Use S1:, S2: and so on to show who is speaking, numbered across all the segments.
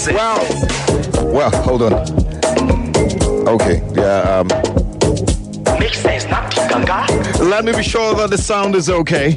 S1: Well, hold on. Okay, yeah,
S2: Makes sense, not Ganga.
S1: let me be sure that the sound is okay.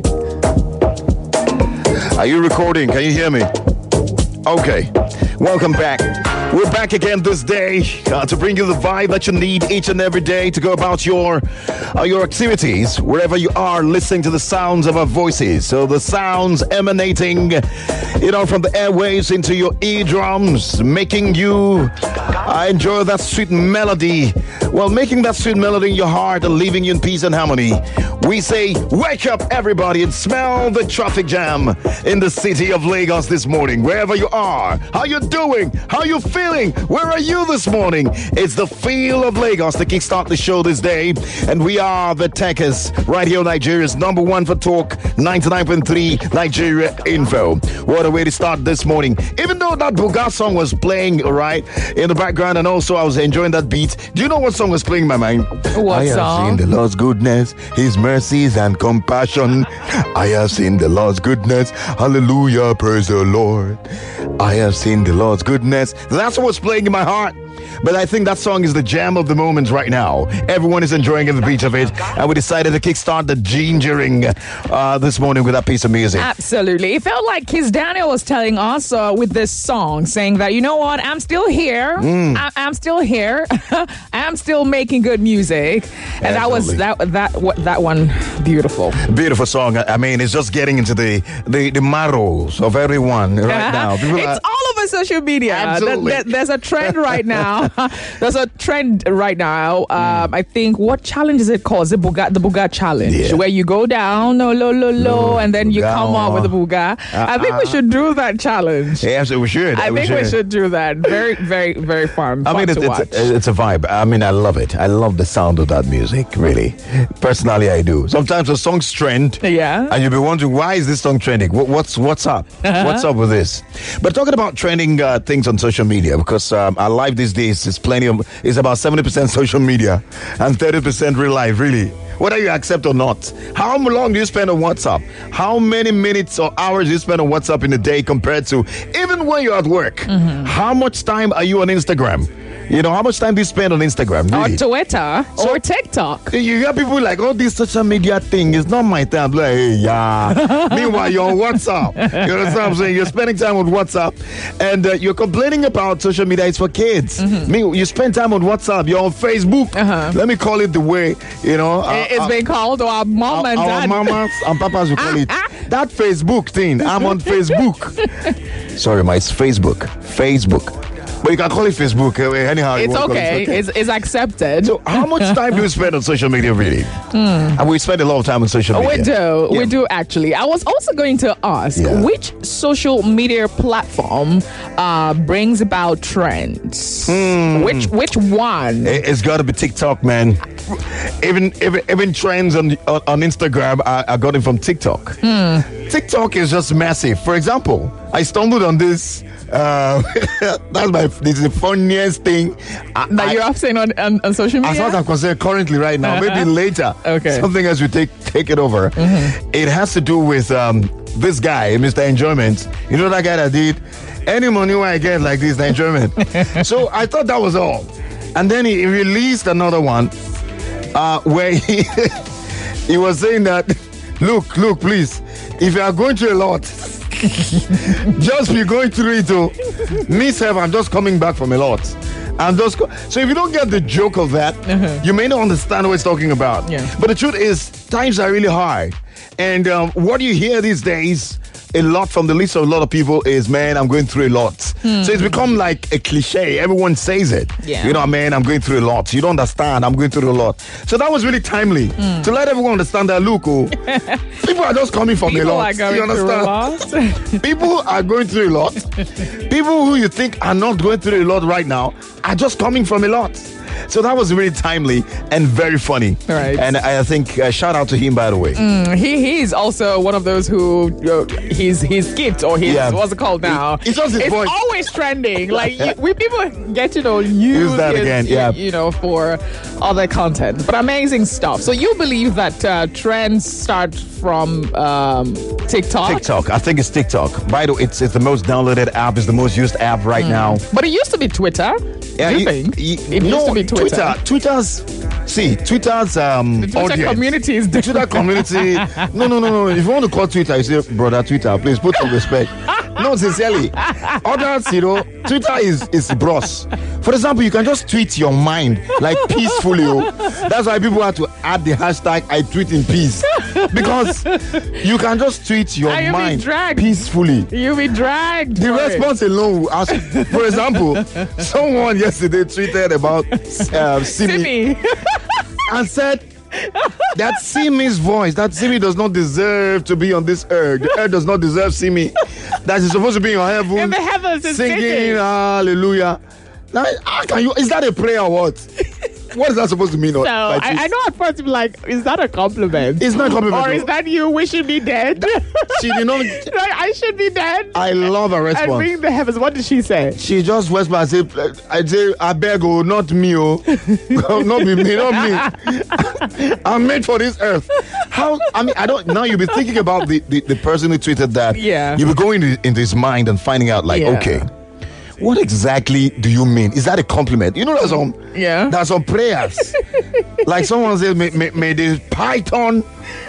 S1: Are you recording? Can you hear me? Okay, welcome back. We're back again this day to bring you the vibe that you need each and every day to go about your activities, wherever you are, listening to the sounds of our voices. So the sounds emanating, from the airwaves into your eardrums, making you enjoy that sweet melody. Well, making that sweet melody in your heart and leaving you in peace and harmony. We say, wake up everybody and smell the traffic jam in the city of Lagos this morning. Wherever you are, how you doing? How you feeling? Where are you this morning? It's the feel of Lagos to kickstart the show this day. And we are the Techers, Radio Nigeria's number one for talk, 99.3 Nigeria Info. What a way to start this morning. Even though that Buga song was playing, right, in the background, and also I was enjoying that beat. Do you know what song was playing in my mind?
S3: What
S1: I have
S3: song?
S1: seen the Lord's goodness, His mercies and compassion. I have seen the Lord's goodness. Hallelujah, praise the Lord. I have seen the Lord's goodness. That's what's playing in my heart. But I think that song is the jam of the moment right now. Everyone is enjoying the beat of it. And we decided to kickstart the gingering this morning with that piece of music.
S3: Absolutely. It felt like Kiss Daniel was telling us with this song, saying that, you know what, I'm still here. I'm still here. I'm still making good music. And that one beautiful.
S1: Beautiful song. I mean, it's just getting into the marrows of everyone right now.
S3: It's all over social media.
S1: Absolutely.
S3: There's a trend right now. There's a trend right now. I think, what challenge is it called? The Buga challenge, where you go down, low, and then you come up with the Buga. I think we should do that challenge.
S1: Yeah, so we should.
S3: I think we should do that. Very, very, very fun.
S1: I mean, it's a vibe. I mean, I love it. I love the sound of that music, really. Personally, I do. Sometimes a song's trend.
S3: Yeah.
S1: And you'll be wondering, why is this song trending? What's up? What's up with this? But talking about trending things on social media, because our life these days is about 70% social media and 30% real life, really. Whether you accept or not. How long do you spend on WhatsApp? How many minutes or hours do you spend on WhatsApp in a day compared to even when you're at work? How much time are you on Instagram? How much time do you spend on Instagram? Really?
S3: Or Twitter or TikTok.
S1: You hear people like, oh, this social media thing is not my time. Like, hey, yeah. Meanwhile, you're on WhatsApp. You understand what I'm saying? You're spending time on WhatsApp and you're complaining about social media. It's for kids. Meanwhile, you spend time on WhatsApp. You're on Facebook. Let me call it the way,
S3: it's been called our mom and dad.
S1: Our mamas and papas will call it. That Facebook thing. I'm on Facebook. Sorry, it's Facebook. Facebook. But you can call it Facebook anyhow.
S3: It's okay. It's accepted.
S1: So how much time do you spend on social media, really? And we spend a lot of time on social media.
S3: We do actually. I was also going to ask, which social media platform brings about trends? Which one?
S1: It's got to be TikTok, man. Even trends on Instagram, I got it from TikTok. TikTok is just massive. For example, I stumbled on this. This is the funniest thing
S3: that you're saying on social media.
S1: As far as I'm concerned, currently, right now, maybe later, something else will take it over. It has to do with this guy, Mr. Enjoyment. You know that guy that did any money when I get like this, the enjoyment. So I thought that was all, and then he released another one where he was saying that, look, please, if you are going through a lot. Just be going through it. Myself, I'm just coming back from a lot. So if you don't get the joke of that, you may not understand what it's talking about. But the truth is, times are really hard. And what you hear these days a lot from the lips of a lot of people is, man, I'm going through a lot. So it's become like a cliche. Everyone says it. Man, I'm going through a lot. You don't understand. I'm going through a lot. So that was really timely to let everyone understand that, look, people are just coming from a lot. You understand? People are going through a lot. People who you think are not going through a lot right now are just coming from a lot. So that was really timely and very funny.
S3: Right.
S1: And I think shout out to him, by the way.
S3: He is also one of those who his skit or his what's it called now?
S1: It's voice.
S3: Always trending. Like we people get to use
S1: that again.
S3: For other content. But amazing stuff. So you believe that trends start from TikTok?
S1: TikTok. I think it's TikTok. By the way, it's the most downloaded app. It's the most used app right now.
S3: But it used to be Twitter.
S1: Yeah,
S3: you think? It used to be Twitter.
S1: Twitter's
S3: the Twitter
S1: audience.
S3: Community is
S1: the Twitter community. No. If you want to call Twitter, you say, brother Twitter, please put some respect. No, sincerely. Others, Twitter is bros. For example, you can just tweet your mind like peacefully. That's why people have to add the hashtag I tweet in peace. Because you can just tweet your mind peacefully.
S3: You'll be dragged.
S1: The response alone will ask. For example, someone yesterday tweeted about Simi and said that Simi's voice, that Simi does not deserve to be on this earth. The earth does not deserve Simi. That she's supposed to be in heaven.
S3: In the heavens,
S1: singing hallelujah. Now, how can you? Is that a prayer or what? What is that supposed to mean?
S3: So I know at first you're like, is that a compliment?
S1: It's not a compliment.
S3: Or is that you wishing me dead?
S1: She did not.
S3: I should be dead.
S1: I love her response.
S3: And bring the heavens. What did she say?
S1: She just whispered and said, I beg, not me, not me, not me. I'm made for this earth. How? I mean, I don't. Now you'll be thinking about the person who tweeted that.
S3: Yeah.
S1: You'll be going into his mind and finding out, like, okay. What exactly do you mean? Is that a compliment? There's some prayers. Like someone says, may the python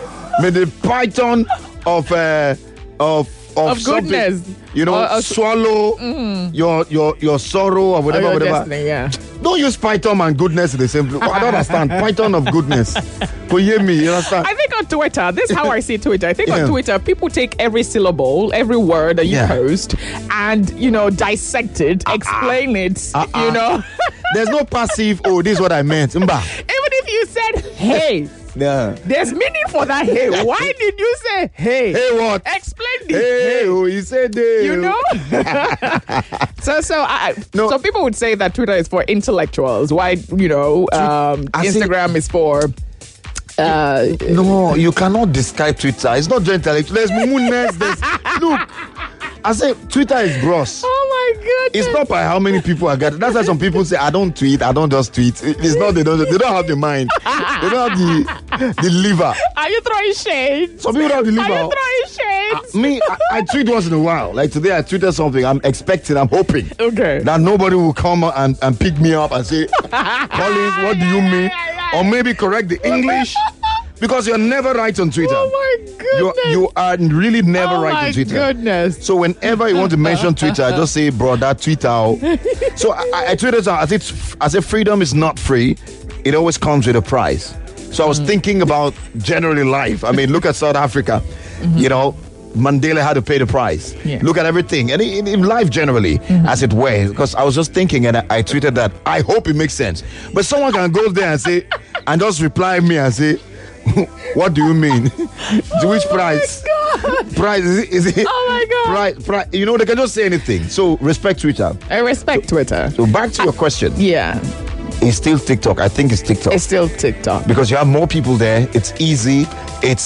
S1: of
S3: goodness,
S1: swallow your sorrow or whatever.
S3: Destiny,
S1: Don't use python and goodness in the same place. I don't understand. Python of goodness. But hear me, you understand?
S3: I think on Twitter, this is how I see Twitter. I think on Twitter, people take every syllable, every word that you post, and dissect it, explain it.
S1: There's no passive. Oh, this is what I meant.
S3: Even if you said, "Hey."
S1: Yeah.
S3: There's meaning for that hey. Why did you say hey?
S1: Hey what?
S3: Explain this.
S1: Hey, oh, he said hey.
S3: So people would say that Twitter is for intellectuals. Why, Instagram is for
S1: no, you cannot describe Twitter. It's not just intellectual. There's mumuness. Look, I say Twitter is gross.
S3: Oh my goodness.
S1: It's not by how many people are gathered. That's why some people say, I don't tweet, I don't just tweet. It's not, they don't have the mind. They don't have the liver.
S3: Are you throwing shade?
S1: Some people don't have the liver.
S3: Are you throwing shade?
S1: I tweet once in a while. Like today I tweeted something. I'm hoping that nobody will come and pick me up and say, Collins, what do you mean? Or maybe correct the English. Because you're never right on Twitter.
S3: Oh my goodness.
S1: You are really never right on Twitter.
S3: Oh my goodness.
S1: So whenever you want to mention Twitter, I just say, bro, that Twitter. So I tweeted out, I said freedom is not free. It always comes with a price. So I was thinking about generally life. I mean, look at South Africa. Mandela had to pay the price. Yeah. Look at everything. And in life generally, as it were. Because I was just thinking and I tweeted that. I hope it makes sense. But someone can go there and say, and just reply me and say, what do you mean? Which price? Price is it?
S3: Oh my God!
S1: Price. They can just say anything. So respect Twitter.
S3: I respect Twitter.
S1: So back to your question.
S3: Yeah.
S1: It's still TikTok. I think it's TikTok.
S3: It's still TikTok
S1: because you have more people there. It's easy. It's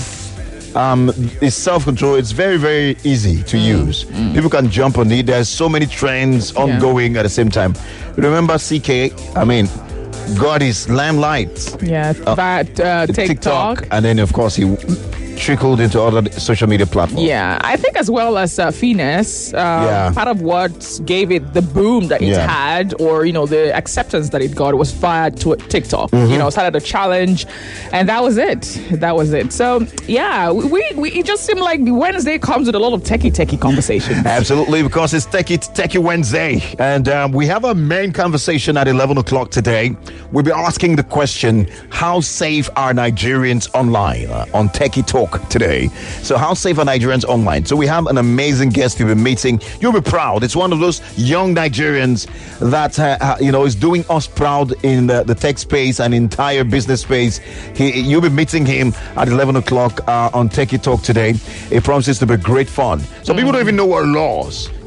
S1: self-control. It's very, very easy to use. People can jump on it. There's so many trends ongoing at the same time. Remember CK? I mean, got his limelight.
S3: Yeah, TikTok.
S1: And then, of course, he trickled into other social media platforms.
S3: Yeah, I think as well as Finesse, part of what gave it the boom that it had, or the acceptance that it got, was via TikTok. Started a challenge, and that was it. So we it just seemed like Wednesday comes with a lot of techie conversations.
S1: Absolutely, because it's techie Wednesday, and we have a main conversation at 11 o'clock today. We'll be asking the question: how safe are Nigerians online on Techie Talk today? So how safe are Nigerians online? So we have an amazing guest you'll be meeting. You'll be proud. It's one of those young Nigerians that is doing us proud in the tech space and entire business space. You'll be meeting him at 11 o'clock on Techie Talk today. It promises to be great fun. So people don't even know what laws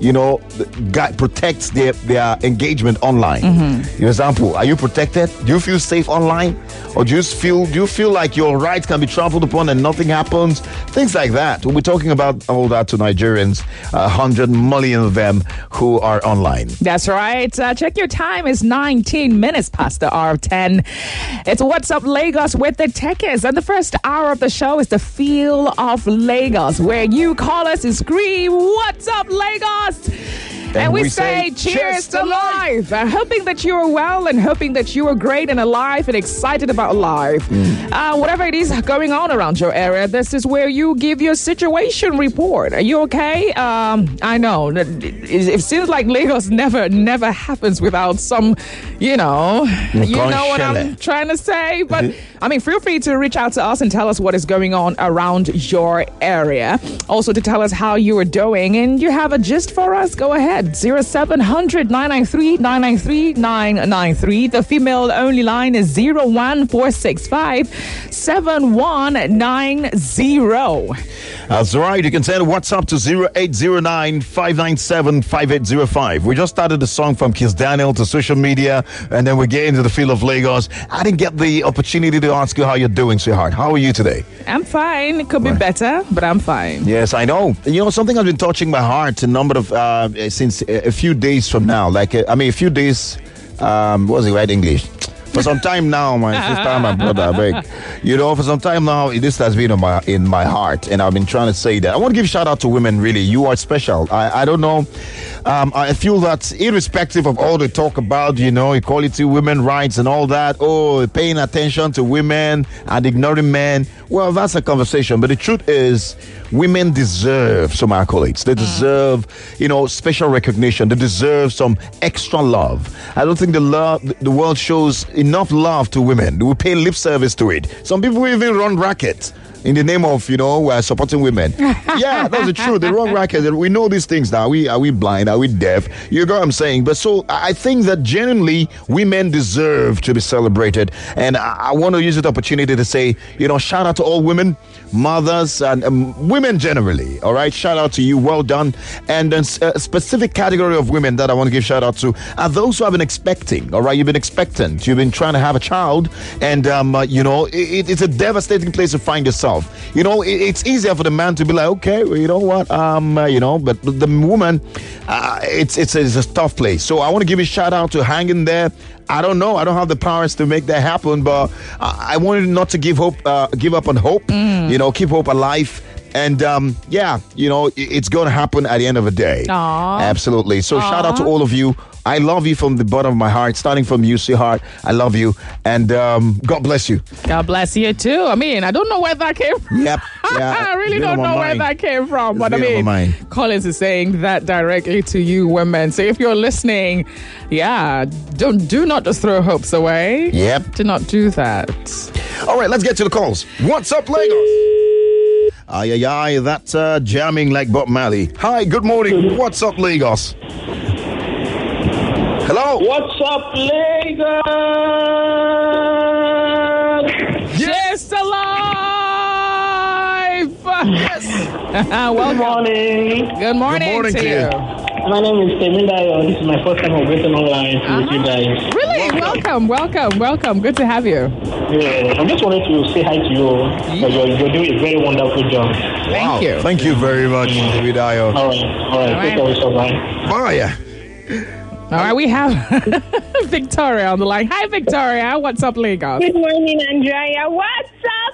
S1: protects their engagement online. For example, are you protected? Do you feel safe online? Or do you feel like your rights can be trampled upon and nothing happens? Things like that. We'll be talking about all that to Nigerians, 100 million of them who are online.
S3: That's right. Check your time. It's 19 minutes past the hour of 10. It's What's Up Lagos with the Techies. And the first hour of the show is the Feel of Lagos, where you call us and scream, "What's up, Lagos?" And we say, cheers to life. Hoping that you are well and hoping that you are great and alive and excited about life. Whatever it is going on around your area, this is where you give your situation report. Are you okay? I know. It seems like Lagos never happens without some, you know what I'm trying to say. But, feel free to reach out to us and tell us what is going on around your area. Also to tell us how you are doing. And you have a gist for us? Go ahead. 0700 993 993 993. The female only line is 01465 7190.
S1: That's right. You can send WhatsApp to 0809 597 5805. We just started the song from Kiss Daniel to social media, and then we get into the Feel of Lagos. I didn't get the opportunity to ask you how you're doing, sweetheart. How are you today?
S3: I'm fine. It could be better, but I'm fine.
S1: Yes, I know. Something has been touching my heart a number of since a few days from now. A few days. What's the right English? For some time now, my sister, my brother, I beg. For some time now, this has been in my heart, and I've been trying to say that. I want to give a shout out to women, really. You are special. I don't know. I feel that irrespective of all the talk about, equality, women rights and all that, paying attention to women and ignoring men, well, that's a conversation. But the truth is, women deserve some accolades. They deserve, special recognition. They deserve some extra love. I don't think the world shows enough love to women. We pay lip service to it. Some people even run rackets in the name of, supporting women. Yeah, that's the truth. They run rackets. We know these things now. Are we blind? Are we deaf? You know what I'm saying? But so I think that genuinely women deserve to be celebrated. And I want to use this opportunity to say, shout out to all women, mothers, and women generally. All right? Shout out to you. Well done. And then a specific category of women that I want to give shout out to are those who have been expecting. All right? You've been expectant. You've been trying to have a child. And, it's a devastating place to find yourself. It's easier for the man to be like, okay, well, you know what, but the woman, it's a tough place. So I want to give a shout out to hang in there. I don't know. I don't have the powers to make that happen, but I wanted not to give up on hope. Keep hope alive. And it's going to happen at the end of the day.
S3: Aww.
S1: Absolutely. So shout out to all of you. I love you from the bottom of my heart, starting from you, sweetheart. I love you. And God bless you.
S3: God bless you too. I don't know where that came from.
S1: Yep. Yeah,
S3: I really don't know where that came from. But Collins is saying that directly to you women. So if you're listening, do not just throw hopes away.
S1: Yep.
S3: Do not do that.
S1: All right, let's get to the calls. What's up, Lagos? That's jamming like Bob Marley. Hi, good morning. What's up, Lagos? Hello.
S4: What's up, Lagos?
S3: Yes, alive.
S4: Yes.
S3: Good morning. Good morning to you.
S4: My name is Temindayo. This is my first time getting online with you guys.
S3: Really? Welcome. Good to have you.
S4: Yeah, I just wanted to say hi to you. You're doing a very wonderful job.
S3: Thank you.
S1: Thank you very much, Temindayo.
S4: All right. Take care. Bye.
S1: Bye.
S3: All right, we have Victoria on the line. Hi, Victoria. What's up, Lagos?
S5: Good morning, Andrea. What's up,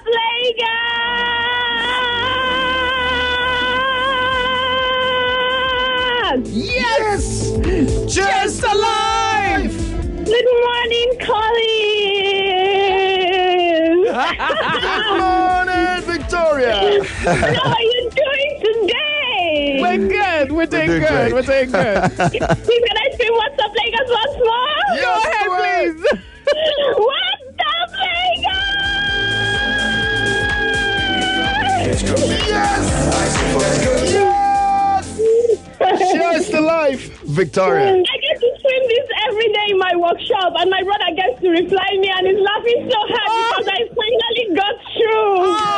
S5: Lagos?
S1: Yes! Just alive!
S5: Good morning, Colin.
S1: Good morning, Victoria.
S5: How are you doing today?
S3: We're doing good.
S5: Can I say what's up, Lagos once more?
S3: Yes, go ahead, please.
S5: What's up, Lagos?
S1: Yes! Just alive, Victoria.
S5: I get to stream this every day in my workshop, and my brother gets to reply me and is laughing so hard because I finally got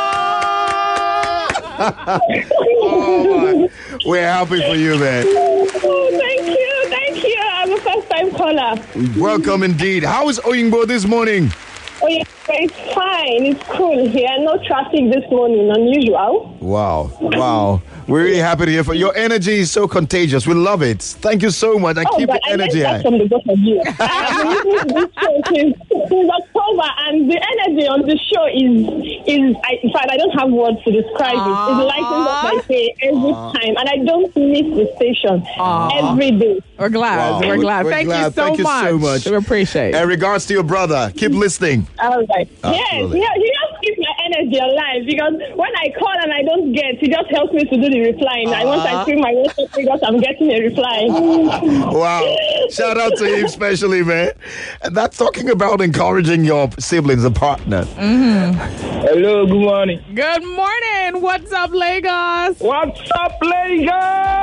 S5: through.
S1: We're happy for you, man.
S5: Oh, thank you. I'm a first-time caller.
S1: Welcome indeed. How is Oyingbo this morning?
S5: Oh, yeah, it's fine. It's cool here. No traffic this morning, unusual.
S1: Wow. We're really happy to hear from you. Your energy is so contagious. We love it. Thank you so much. And keep the energy high.
S5: From the both of you. I've been listening to this show since October, and the energy on the show is in fact, I don't have words to describe it. It lightens up my day every time, and I don't miss the station every day.
S3: We're glad.
S1: Wow.
S3: We're glad. Thank you so much. We appreciate it.
S1: In regards to your brother, keep listening.
S5: All right. Yes, he just keeps my energy alive, because when I call and I don't get, he just helps me to do the replying. And once I see my WhatsApp figures, I'm getting a reply.
S1: Wow. Shout out to him especially, man. And that's talking about encouraging your siblings and partners.
S4: Hello, good morning.
S3: Good morning. What's up, Lagos?
S4: What's up, Lagos?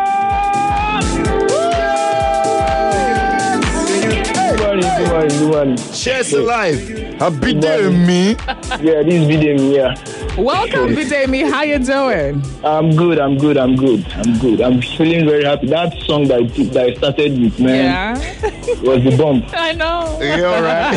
S4: Good morning.
S1: Cheers to life. Happy day, me.
S4: Yeah, this is Bidemi, yeah.
S3: Welcome, Bidemi. How you doing?
S4: I'm good. I'm feeling very happy. That song that I started with, man, was the bomb.
S3: I know.
S1: You all right?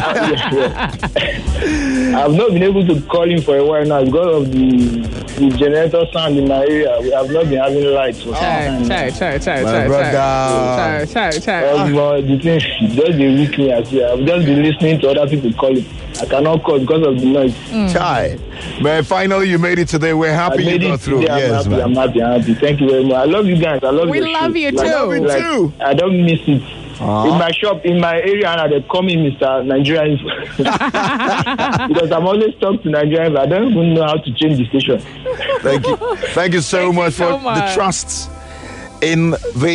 S4: I've not been able to call him for a while now because of the generator sound in my area. We have not been having lights for some time.
S1: My brother.
S4: The thing just be weak me as well. I've just been listening to other people calling. I cannot call because of the noise.
S1: Chai. Man, finally you made it today. We're happy you got through.
S4: Yes, I'm happy. Thank you very much. I love you guys.
S3: We love you too.
S4: I don't miss it. In my shop, in my area, and they call me Mr. Nigerian because I'm always talking to Nigerians. I don't even know how to change the station.
S1: Thank you so much for the trust in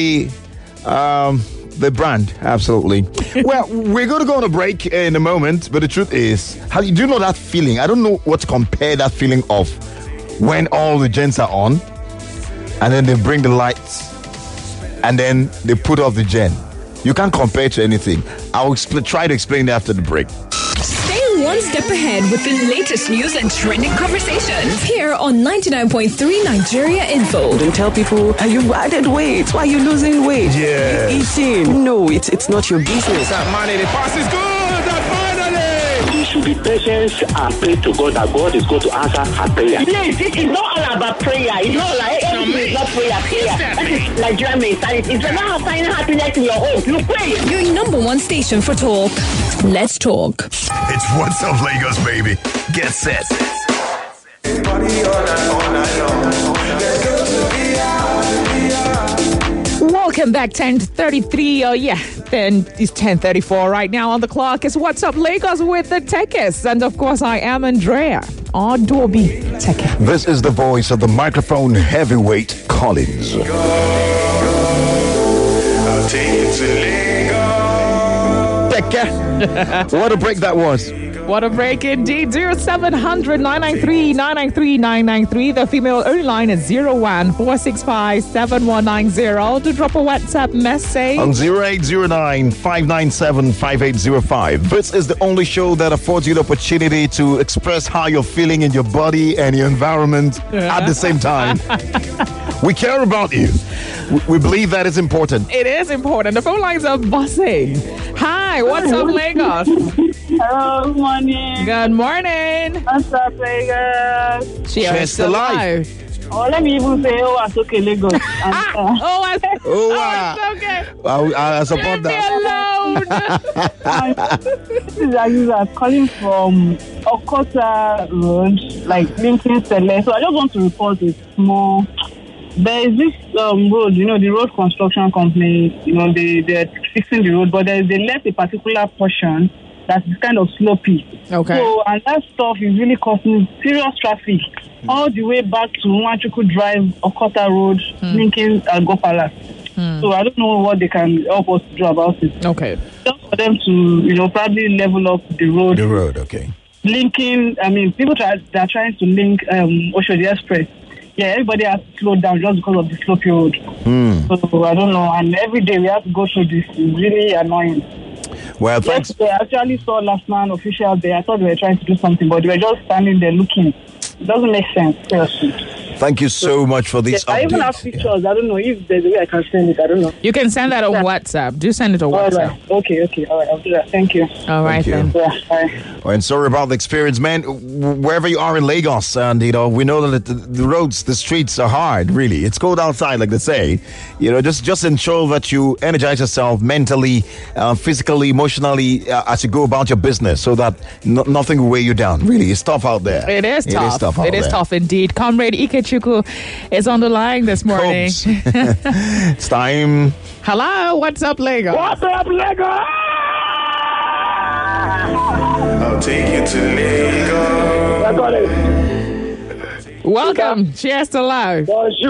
S1: the brand. Absolutely. Well, we're going to go on a break in a moment, but the truth is, how do you know that feeling? I don't know what to compare that feeling of when all the gents are on, and then they bring the lights, and then they put off the gen. You can't compare to anything. I'll try to explain that after the break.
S6: Stay one step ahead with the latest news and trending conversations here on 99.3 Nigeria Info.
S7: Don't tell people, you've added weight. Why are you losing weight?
S1: Yeah.
S7: Eating. No, it's not your business.
S1: That money, the pass is good.
S2: We should be patient and pray to God that God is going to answer our prayer.
S5: Yes, it is not all about prayer. It's not like everything is not prayer. That is Nigerian mentality. It's about finding happiness in your home. You pray.
S6: Your number one station for talk. Let's talk.
S8: It's What's Up Lagos, baby. Get set.
S3: Welcome back, 10:33. Then it's 10:34 right now on the clock. It's What's Up Lagos with the Techies. And of course, I am Andrea, Adobe Techie.
S1: This is the voice of the microphone heavyweight Collins.
S8: I'll take you to Lagos.
S1: What a break that was.
S3: What a break indeed. 0700 993 993 993. The female only line is 01465 7190 to drop a WhatsApp message.
S1: On 0809 597 5805. This is the only show that affords you the opportunity to express how you're feeling in your body and your environment at the same time. We care about you. We believe that is important.
S3: It is important. The phone lines are buzzing. Hi, what's up, Lagos?
S5: Hello, good morning.
S3: Good morning.
S5: What's up, Lagos?
S3: Cheers to life.
S5: Oh, let me even say, it's okay, Lagos.
S3: It's okay.
S1: I support
S3: that.
S5: This is Aziza calling from Okota Road, like Lincoln Sele. So I just want to report a small. There is this road, the road construction company, they're fixing the road, but they left a particular portion that's kind of slopey. Okay. So, and that stuff is really causing serious traffic all the way back to Nwachuku Drive, Okota Road, Lincoln, Go Palace. So I don't know what they can help us to do about it.
S3: Okay.
S5: Just for them to, probably level up the road.
S1: The road, okay.
S5: Linking, people they're trying to link Oshodi Express. Yeah, everybody has to slow down just because of the slopey road. So I don't know. And every day we have to go through this. It's really annoying.
S1: Well, thanks.
S5: Yes, I actually saw last man official there. I thought they were trying to do something, but they were just standing there looking. It doesn't make sense, seriously.
S1: Thank you so much for this update.
S5: I even have pictures. I don't know if there's a way I can send it. I don't know.
S3: You can send that on WhatsApp. Do send it on WhatsApp.
S5: Right. Okay. All right, I'll do that. Thank you.
S3: All right, then.
S5: Yeah, bye.
S1: Oh, and sorry about the experience, man. Wherever you are in Lagos, and we know that the roads, the streets are hard. Really, it's cold outside, like they say. Just ensure that you energize yourself mentally, physically, emotionally as you go about your business, so that nothing will weigh you down. Really, it's tough out there.
S3: It is tough.
S1: It is
S3: tough indeed. Comrade Ikechukwu is on the line this morning.
S1: It's time.
S3: Hello, what's up, Lagos?
S4: What's up, Lagos?
S8: I'll take you to Lagos.
S4: I got it.
S3: Welcome. Cheers to life.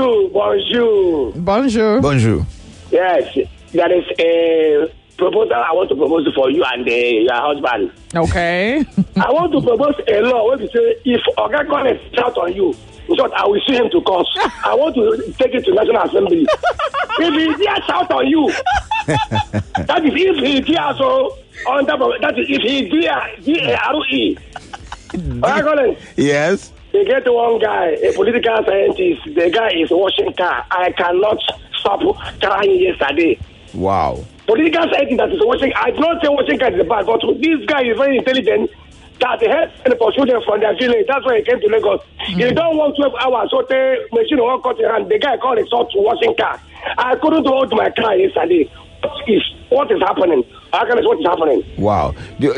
S4: Bonjour. Yes, there is a proposal I want to propose for you and your husband.
S3: Okay.
S4: I want to propose a law where we say if Oga Collins shout on you, I will sue him to court. I want to take it to National Assembly. If he dare shout on you, that is if he dare that is if he dare D-A-R-E. Oga Collins.
S1: Yes.
S4: They get one guy, a political scientist. The guy is washing car. I cannot stop crying yesterday.
S1: Wow.
S4: Political scientist that is washing. I don't say washing car is bad, but this guy is very intelligent. That they help and pursue them from their village. That's why he came to Lagos. You don't want 12 hours, so the machine will cut your hand. The guy called himself to washing car. I couldn't hold my car yesterday. What is happening? What is happening?
S1: Wow.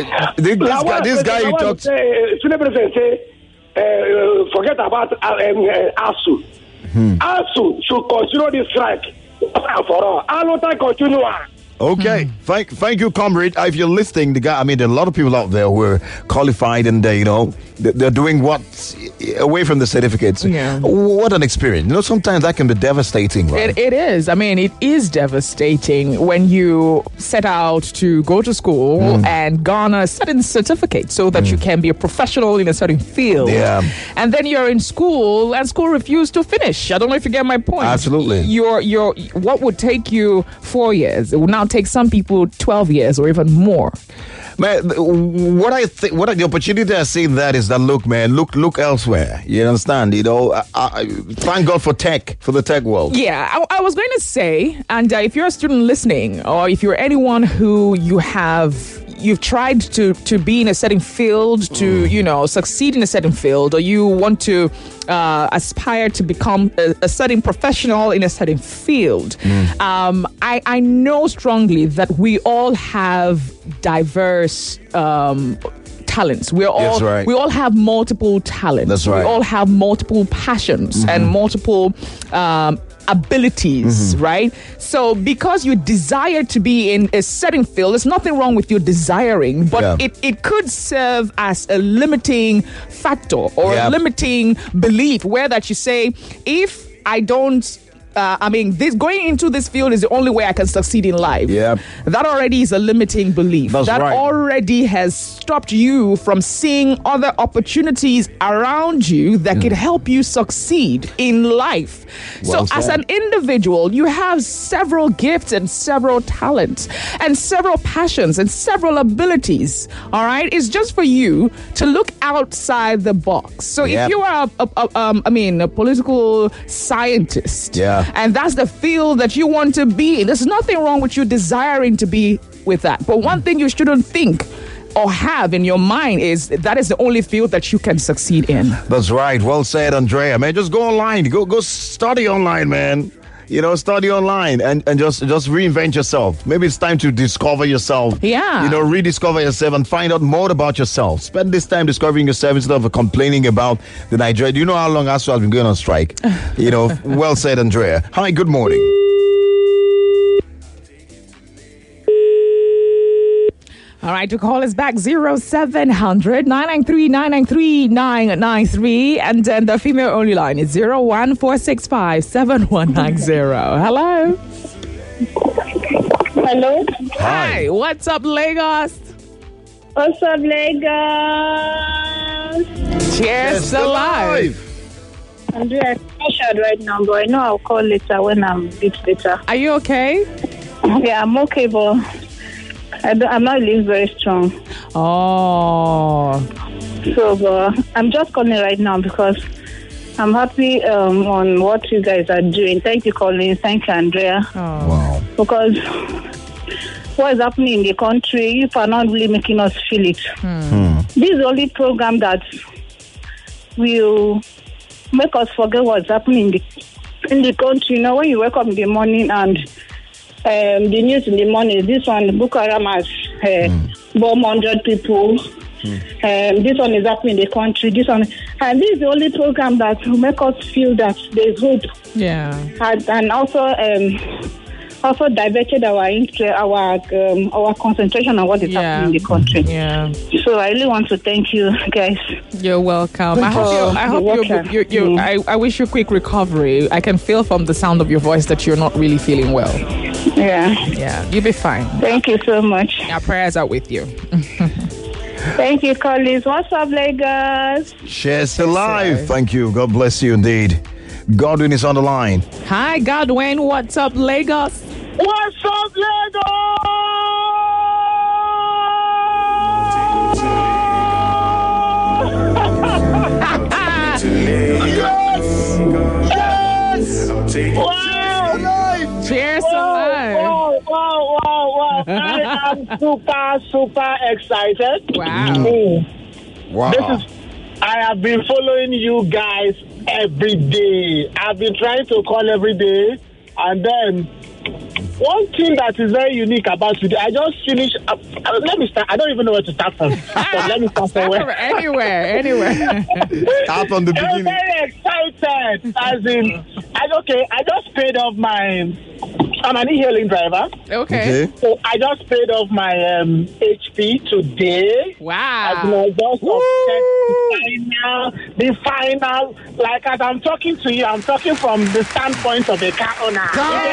S1: This guy you talked to.
S4: President say, forget about ASU. ASU should continue this strike for all. Alota continue.
S1: Okay, thank you, comrade. If you're listening, there are a lot of people out there who are qualified and they're doing what away from the certificates.
S3: Yeah.
S1: What an experience. Sometimes that can be devastating, right?
S3: It is. It is devastating when you set out to go to school and garner certain certificates so that you can be a professional in a certain field.
S1: Yeah.
S3: And then you're in school and school refused to finish. I don't know if you get my point.
S1: Absolutely.
S3: Your what would take you 4 years, it will now take some people 12 years or even more.
S1: Man, what the opportunity I see in that is that look elsewhere. You understand? Thank God for the tech world.
S3: Yeah, I was going to say, and if you're a student listening, or if you're anyone who you've tried to be in a certain field, to succeed in a certain field, or you want to aspire to become a certain professional in a certain field, I know strongly that we all have diverse talents. We all have multiple talents.
S1: That's right.
S3: We all have multiple passions and multiple abilities, right? So because you desire to be in a certain field, there's nothing wrong with your desiring, but it could serve as a limiting factor or a limiting belief where that you say, if I don't this going into this field is the only way I can succeed in life.
S1: Yeah.
S3: That already is a limiting belief.
S1: That's
S3: that
S1: right.
S3: already has stopped you from seeing other opportunities around you that could help you succeed in life.
S1: Well
S3: so as
S1: said.
S3: an individual, you have several gifts and several talents and several passions and several abilities. All right. It's just for you to look outside the box. So if you are a political scientist, and that's the field that you want to be in, there's nothing wrong with you desiring to be with that. But one thing you shouldn't think or have in your mind is that is the only field that you can succeed in.
S1: That's right. Well said, Andrea. Man, just go online. Go study online, man. Study online and just reinvent yourself. Maybe it's time to discover yourself.
S3: Yeah.
S1: Rediscover yourself and find out more about yourself. Spend this time discovering yourself instead of complaining about the Nigeria. Do you know how long ASU has been going on strike? Well said, Andrea. Hi, good morning.
S3: All right, to call us back 0700 993 993 993, and then the female only line is 01465 7190. Hello.
S5: Hello.
S3: Hi. What's up, Lagos?
S5: What's up, Lagos?
S3: Cheers to life.
S5: I'm doing a right now, but I know I'll call later when I'm a bit better.
S3: Are you okay?
S5: Yeah, I'm okay, but I'm not feeling very strong.
S3: Oh.
S5: So I'm just calling right now because I'm happy on what you guys are doing. Thank you, Colin. Thank you, Andrea.
S3: Oh.
S1: Wow.
S5: Because what is happening in the country, you are not really making us feel it. This is the only program that will make us forget what's happening in the country. You know, when you wake up in the morning and the news in the morning, this one, Boko Haram has bombed 100 people. This one is happening in the country. This one, and this is the only program that will make us feel that there's hope.
S3: Yeah.
S5: And also diverted our interest, our concentration on what is happening in the country.
S3: Yeah.
S5: So I really want to thank you, guys.
S3: You're welcome. I wish you a quick recovery. I can feel from the sound of your voice that you're not really feeling well.
S5: Yeah.
S3: Yeah. You'll be fine.
S5: Thank you so much.
S3: Our prayers are with you.
S5: Thank you, Collins. What's up, Lagos?
S1: Shares alive. Thank you. God bless you indeed. Godwin is on the line.
S3: Hi, Godwin. What's up, Lagos?
S4: What's up, Lagos? Yes! Wow!
S3: Cheers alive.
S4: Wow. I am super excited.
S3: Wow.
S1: Wow.
S4: I have been following you guys every day. I've been trying to call every day. And then, one thing that is very unique about today, I just finished. Let me start. I don't even know where to start from. Let me start somewhere.
S3: Anywhere.
S1: Start from the beginning.
S4: I'm very excited. As in, I just paid off my. I'm an e-hailing driver.
S3: Okay.
S4: So I just paid off my HP today.
S3: Wow.
S4: And I just the final. Like as I'm talking to you, I'm talking from the standpoint of a car owner.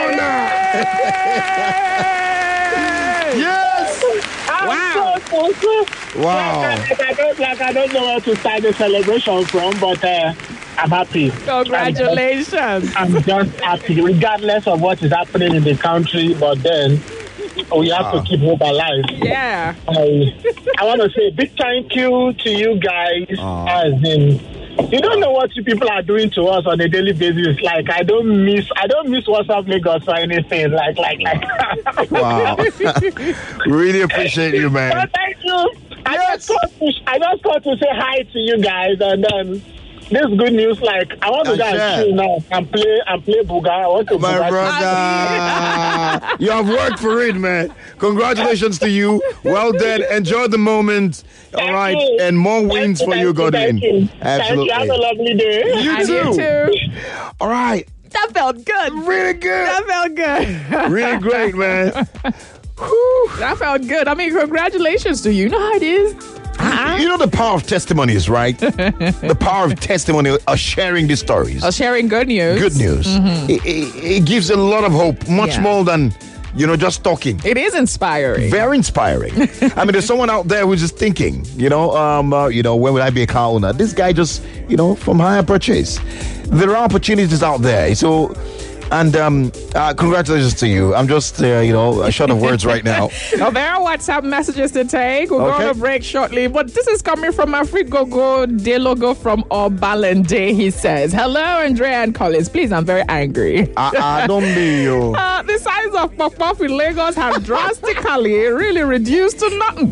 S1: Yes.
S4: Wow. So,
S1: Wow.
S4: I don't know where to start the celebration from, but I'm happy.
S3: Congratulations.
S4: I'm just happy, regardless of what is happening in the country, but then we have to keep hope alive.
S3: Yeah.
S4: I want to say a big thank you to you guys. As in, you don't know what you people are doing to us on a daily basis. Like I don't miss What's Up Lagos or anything. Like.
S1: Wow. Really appreciate you, man.
S4: But thank you. I just got to say hi to you guys, and then this good news. Like I want to go and chill now and play Buga. I want to.
S1: My brother, you have worked for it, man. Congratulations to you. Well done. Enjoy the moment. All right, and more wins for you, Godwin. Absolutely.
S4: Have a lovely day.
S1: You too. All right.
S3: That felt good.
S1: Really good.
S3: That felt good.
S1: Really great, man.
S3: That felt good. I mean, congratulations to you. You know how it is.
S1: You know the power of testimonies, right? The power of testimony of sharing these stories.
S3: Of sharing good news.
S1: Good news. Mm-hmm. It gives a lot of hope, much more than, just talking.
S3: It is inspiring.
S1: Very inspiring. I mean, there's someone out there who's just thinking, when will I be a car owner? This guy just, from higher purchase. There are opportunities out there. So, and congratulations to you. I'm just, short of words right now.
S3: Well, there are WhatsApp messages to take. We're going to break shortly. But this is coming from Afrigogo Delogo from Obalende. He says, hello, Andrea and Collins. Please, I'm very angry.
S1: Don't be you.
S3: The size of Pop in Lagos has drastically really reduced to nothing.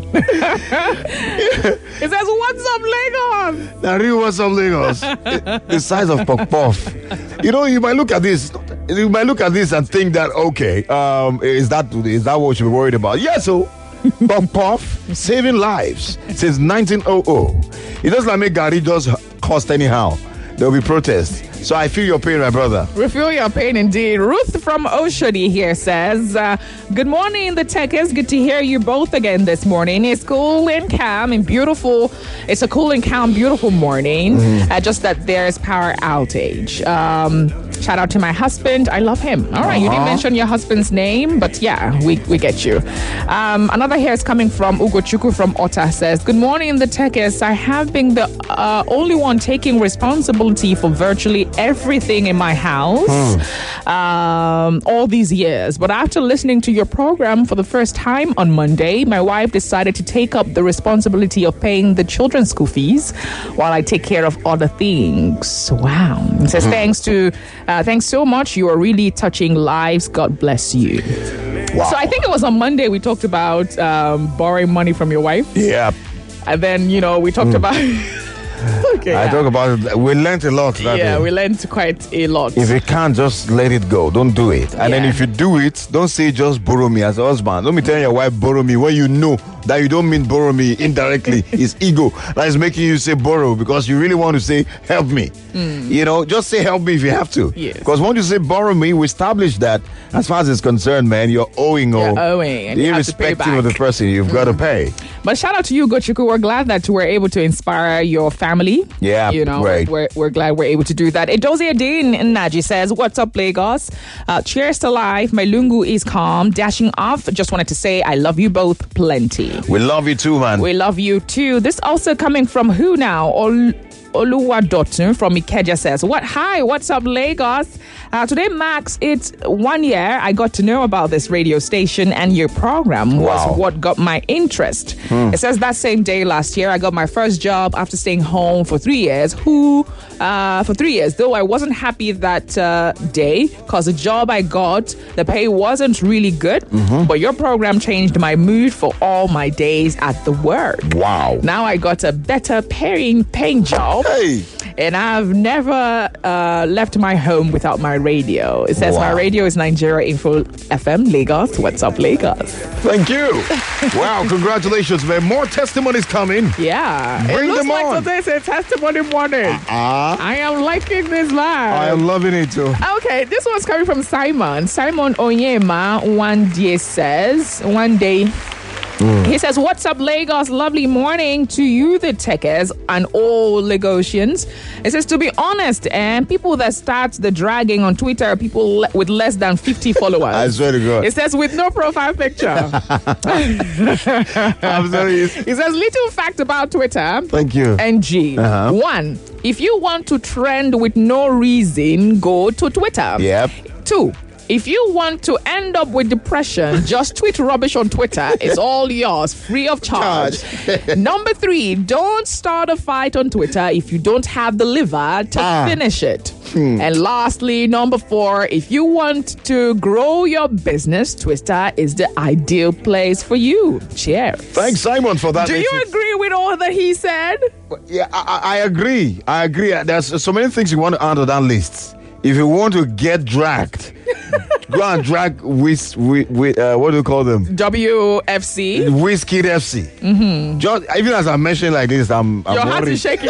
S3: It says, what's up, Lagos?
S1: Now, really, what's up, Lagos? The size of Pop. You might look at this. You might look at this and think that, is that what we should be worried about? Yeah, so Pop saving lives since 1900. It doesn't like make Gary just cost anyhow. There will be protests. So I feel your pain, my brother. We
S3: feel your pain indeed. Ruth from Oshodi here says, good morning, the Techers. Good to hear you both again this morning. It's cool and calm and beautiful. It's a cool and calm, beautiful morning. Just that there's power outage. Shout out to my husband. I love him. All right, you didn't mention your husband's name, but yeah, we get you. Another here is coming from Ugochukwu from Ota says, good morning, the Techies. I have been the only one taking responsibility for virtually everything in my house all these years. But after listening to your program for the first time on Monday, my wife decided to take up the responsibility of paying the children's school fees while I take care of other things. Wow. It says, thanks so much. You are really touching lives. God bless you. Wow. So I think it was on Monday we talked about borrowing money from your wife.
S1: Yeah.
S3: And then, we talked about... Okay,
S1: I talk about it. We learned a lot that day.
S3: We learned quite a lot.
S1: If you can't, just let it go. Don't do it. And then if you do it, don't say just borrow me as a husband. Don't be telling your wife borrow me when you know that you don't mean borrow me indirectly. It's ego that is making you say borrow because you really want to say help me. Just say help me if you have to.
S3: Yes.
S1: Because once you say borrow me, we establish that as far as it's concerned, man, you're owing.
S3: You're owing. And
S1: irrespective of the person, you've got to pay.
S3: But shout out to you, Gochuku. We're glad that we're able to inspire your family.
S1: Yeah, right.
S3: We're glad we're able to do that. Edozie Adin Naji says, what's up, Lagos? Cheers to life. My lungu is calm. Dashing off. Just wanted to say I love you both plenty.
S1: We love you too, man.
S3: We love you too. This also coming from who now? Oluwadotun from Ikeja says, what's up, Lagos? Today, Max, it's 1 year I got to know about this radio station and your program was what got my interest. It says that same day last year, I got my first job after staying home for 3 years. For 3 years, though I wasn't happy that day because the job I got, the pay wasn't really good, but your program changed my mood for all my days at the work.
S1: Wow.
S3: Now I got a better paying job.
S1: Hey.
S3: And I've never left my home without my radio. It says my radio is Nigeria Info FM Lagos. What's up, Lagos?
S1: Thank you. Wow, congratulations, man. More testimonies coming.
S3: Yeah.
S1: Bring them on.
S3: It looks like today's a testimony morning. I am liking this live.
S1: I am loving it too.
S3: Okay, this one's coming from Simon. Simon Onyema one day says, he says, what's up, Lagos? Lovely morning to you, the Techies, and all Lagosians. It says, to be honest, people that start the dragging on Twitter are people with less than 50 followers.
S1: I swear to God.
S3: It says, with no profile picture.
S1: I'm sorry.
S3: It says, little fact about Twitter.
S1: Thank you.
S3: NG. 1, if you want to trend with no reason, go to Twitter.
S1: Yep.
S3: 2, if you want to end up with depression, just tweet rubbish on Twitter. It's all yours, free of charge. Number 3, don't start a fight on Twitter if you don't have the liver to finish it. And lastly, number 4, if you want to grow your business, Twitter is the ideal place for you. Cheers.
S1: Thanks, Simon, for that.
S3: Do you agree with all that he said?
S1: Yeah, I agree. There's so many things you want to add to that list. If you want to get dragged, go and drag with what do you call them?
S3: WFC.
S1: Whiskey FC. Just even as I mentioned like this, I'm
S3: your heart is shaking.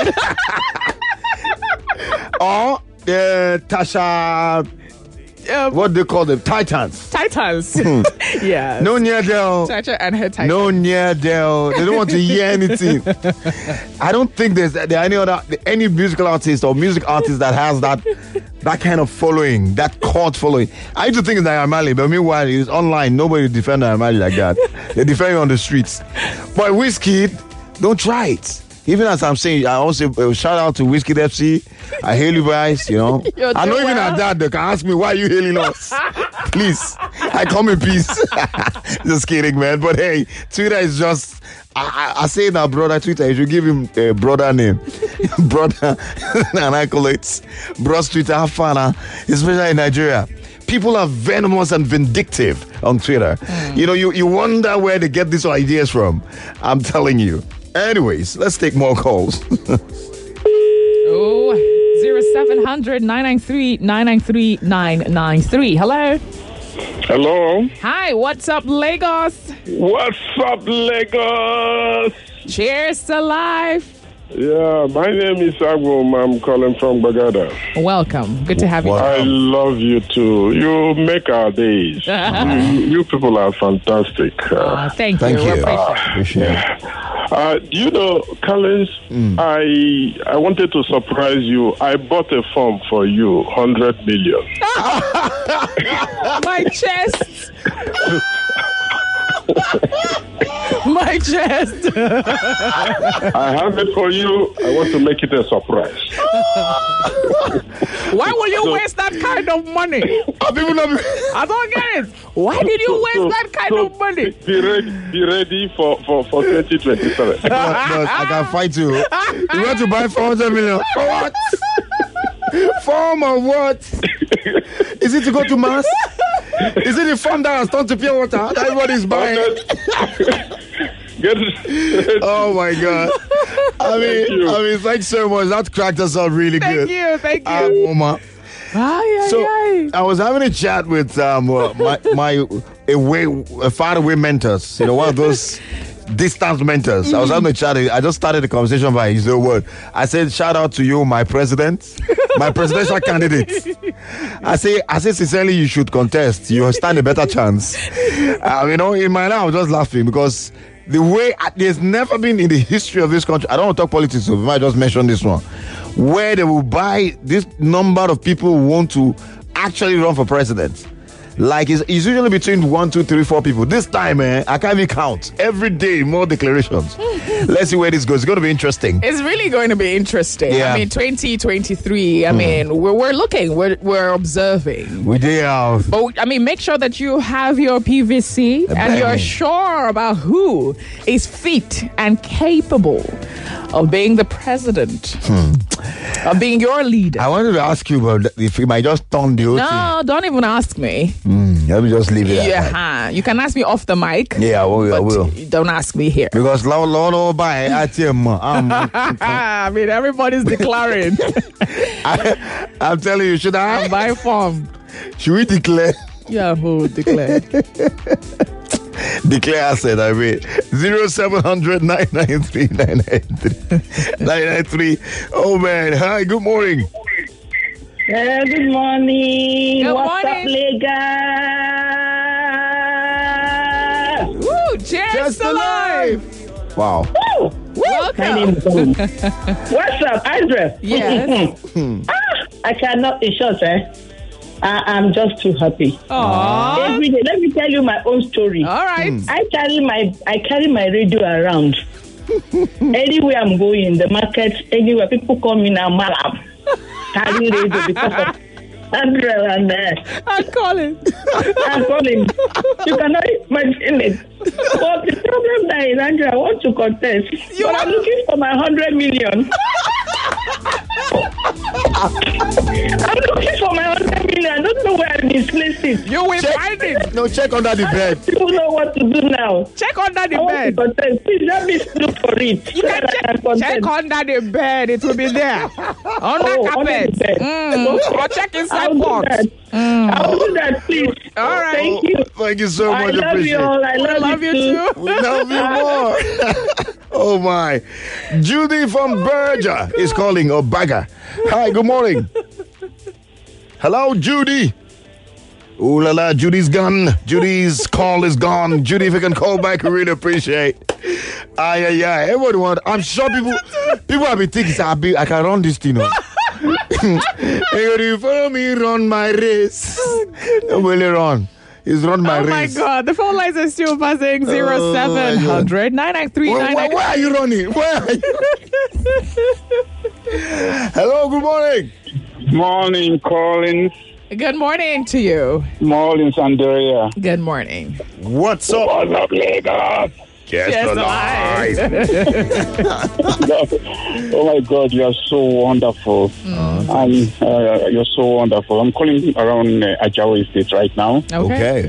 S1: Or Tasha. What do they call them? Titans. Yeah. No near Del.
S3: Tasha and her Titans.
S1: No near Del. They don't want to hear anything. I don't think there any musical artist or music artist that has that kind of following, that cult following. I used to think it's Naira Marley, but meanwhile, it's online. Nobody defend Naira Marley like that. They defend you on the streets. But Whiskey, don't try it. Even as I'm saying, I also shout out to Whiskey FC. I hail you guys, I know even at that, they can ask me why you hailing us. Please, I come in peace. Just kidding, man. But hey, Twitter is just, I say now, brother Twitter, you should give him a brother name. Brother and accolades. Bros Twitter, have fun, especially in Nigeria. People are venomous and vindictive on Twitter. You wonder where they get these ideas from. I'm telling you. Anyways, let's take more calls.
S3: 0700 993 993 993. Hello.
S9: Hello.
S3: Hi, what's up, Lagos?
S9: What's up, Lagos?
S3: Cheers to life.
S9: Yeah, my name is Agum. I'm calling from Bagada.
S3: Welcome. Good to have you.
S9: I love you too. You make our days. you people are fantastic.
S3: Thank you.
S1: Appreciate it.
S9: Do you know, Collins, I wanted to surprise you. I bought a farm for you, 100 million.
S3: My chest. My chest.
S9: I have it for you. I want to make it a surprise.
S3: Why will you waste that kind of money? I don't get it. Why did you waste that kind of money?
S9: Be ready for 2027.
S1: I can fight you. You want to buy 400 million? For what? Form of what? Is it to go to mass? Is it the farm that has turned to pure water? That's what is buying. Oh my God! I mean, thanks so much. That cracked us up really good.
S3: Thank you.
S1: Oma. I was having a chat with my far away mentors. You know, one of those distant mentors. I was having a chat. I just started the conversation by his own word. I said, "Shout out to you, my president, my presidential candidate." I say sincerely, you should contest. You stand a better chance. You know, in my life, I was just laughing because the way there's never been in the history of this country. I don't want to talk politics, so we might just mention this one, where they will buy this number of people who want to actually run for president. Like it's usually between 1, 2, 3, 4 people. This time, I can't even count. Every day, more declarations. Let's see where this goes. It's going to be interesting.
S3: It's really going to be interesting.
S1: Yeah.
S3: I mean, 2023. I mean, we're looking. We're observing.
S1: We do have.
S3: But I mean, make sure that you have your PVC and you're sure about who is fit and capable of being the president, of being your leader.
S1: I wanted to ask you, but if you might just turn the whole thing.
S3: No, don't even ask me.
S1: Let me just leave it.
S3: Yeah, you can ask me off the mic.
S1: Yeah, I will.
S3: Don't ask me here.
S1: Because
S3: I mean, everybody's declaring.
S1: I'm telling you, should I?
S3: Buy form.
S1: Should we declare?
S3: Yeah, who declared?
S1: Declare, I said, 0700 993 993. Oh man, hi, good morning.
S5: Good morning.
S3: What's
S5: up, Lagos?
S3: Woo, just alive.
S1: Wow.
S5: Woo.
S3: Welcome.
S5: What's up, Andrea?
S3: Yes.
S5: I cannot, in short, I'm just too happy.
S3: Aww.
S5: Every day, let me tell you my own story.
S3: All right.
S5: I carry my radio around. Anywhere I'm going, the market, anywhere, people call me now, Malam. Carry radio because of Andrea and
S3: I'm calling.
S5: You cannot imagine it. But the problem that is, Andrea, I want to contest. I'm looking for my 100 million. I'm looking for my 100 million. I don't know where I misplaced it.
S3: You will find it.
S1: No, check under the bed.
S5: People know what to do now.
S3: Check under the bed.
S5: Please let me look for it.
S3: You can check under the bed. It will be there. Under carpet. Or check inside box.
S5: I'll do that, please.
S3: All right.
S5: Thank you.
S1: Thank you so much.
S5: I love you all. I love you too.
S1: We love you more. Oh my. Judy from Berger is calling, or Bagger. Hi, good morning. Hello, Judy. Ooh la la, Judy's gone. Judy's call is gone. Judy, if you can call back, we really appreciate. Everyone, I'm sure people have been thinking, I can run this thing. You follow me, run my race. Don't really run. He's run my race.
S3: Oh my God, the phone lines are still buzzing. 0700 993
S1: Where are you running? Where are you? Hello, good morning.
S9: Morning, Collins.
S3: Good morning to you.
S9: Morning, Andrea.
S3: Good morning.
S1: What's up?
S9: What's up, Lagos?
S1: Just alive.
S9: Oh my God, you are so wonderful. You're so wonderful. I'm calling around Ajawa Estate right now.
S1: Okay.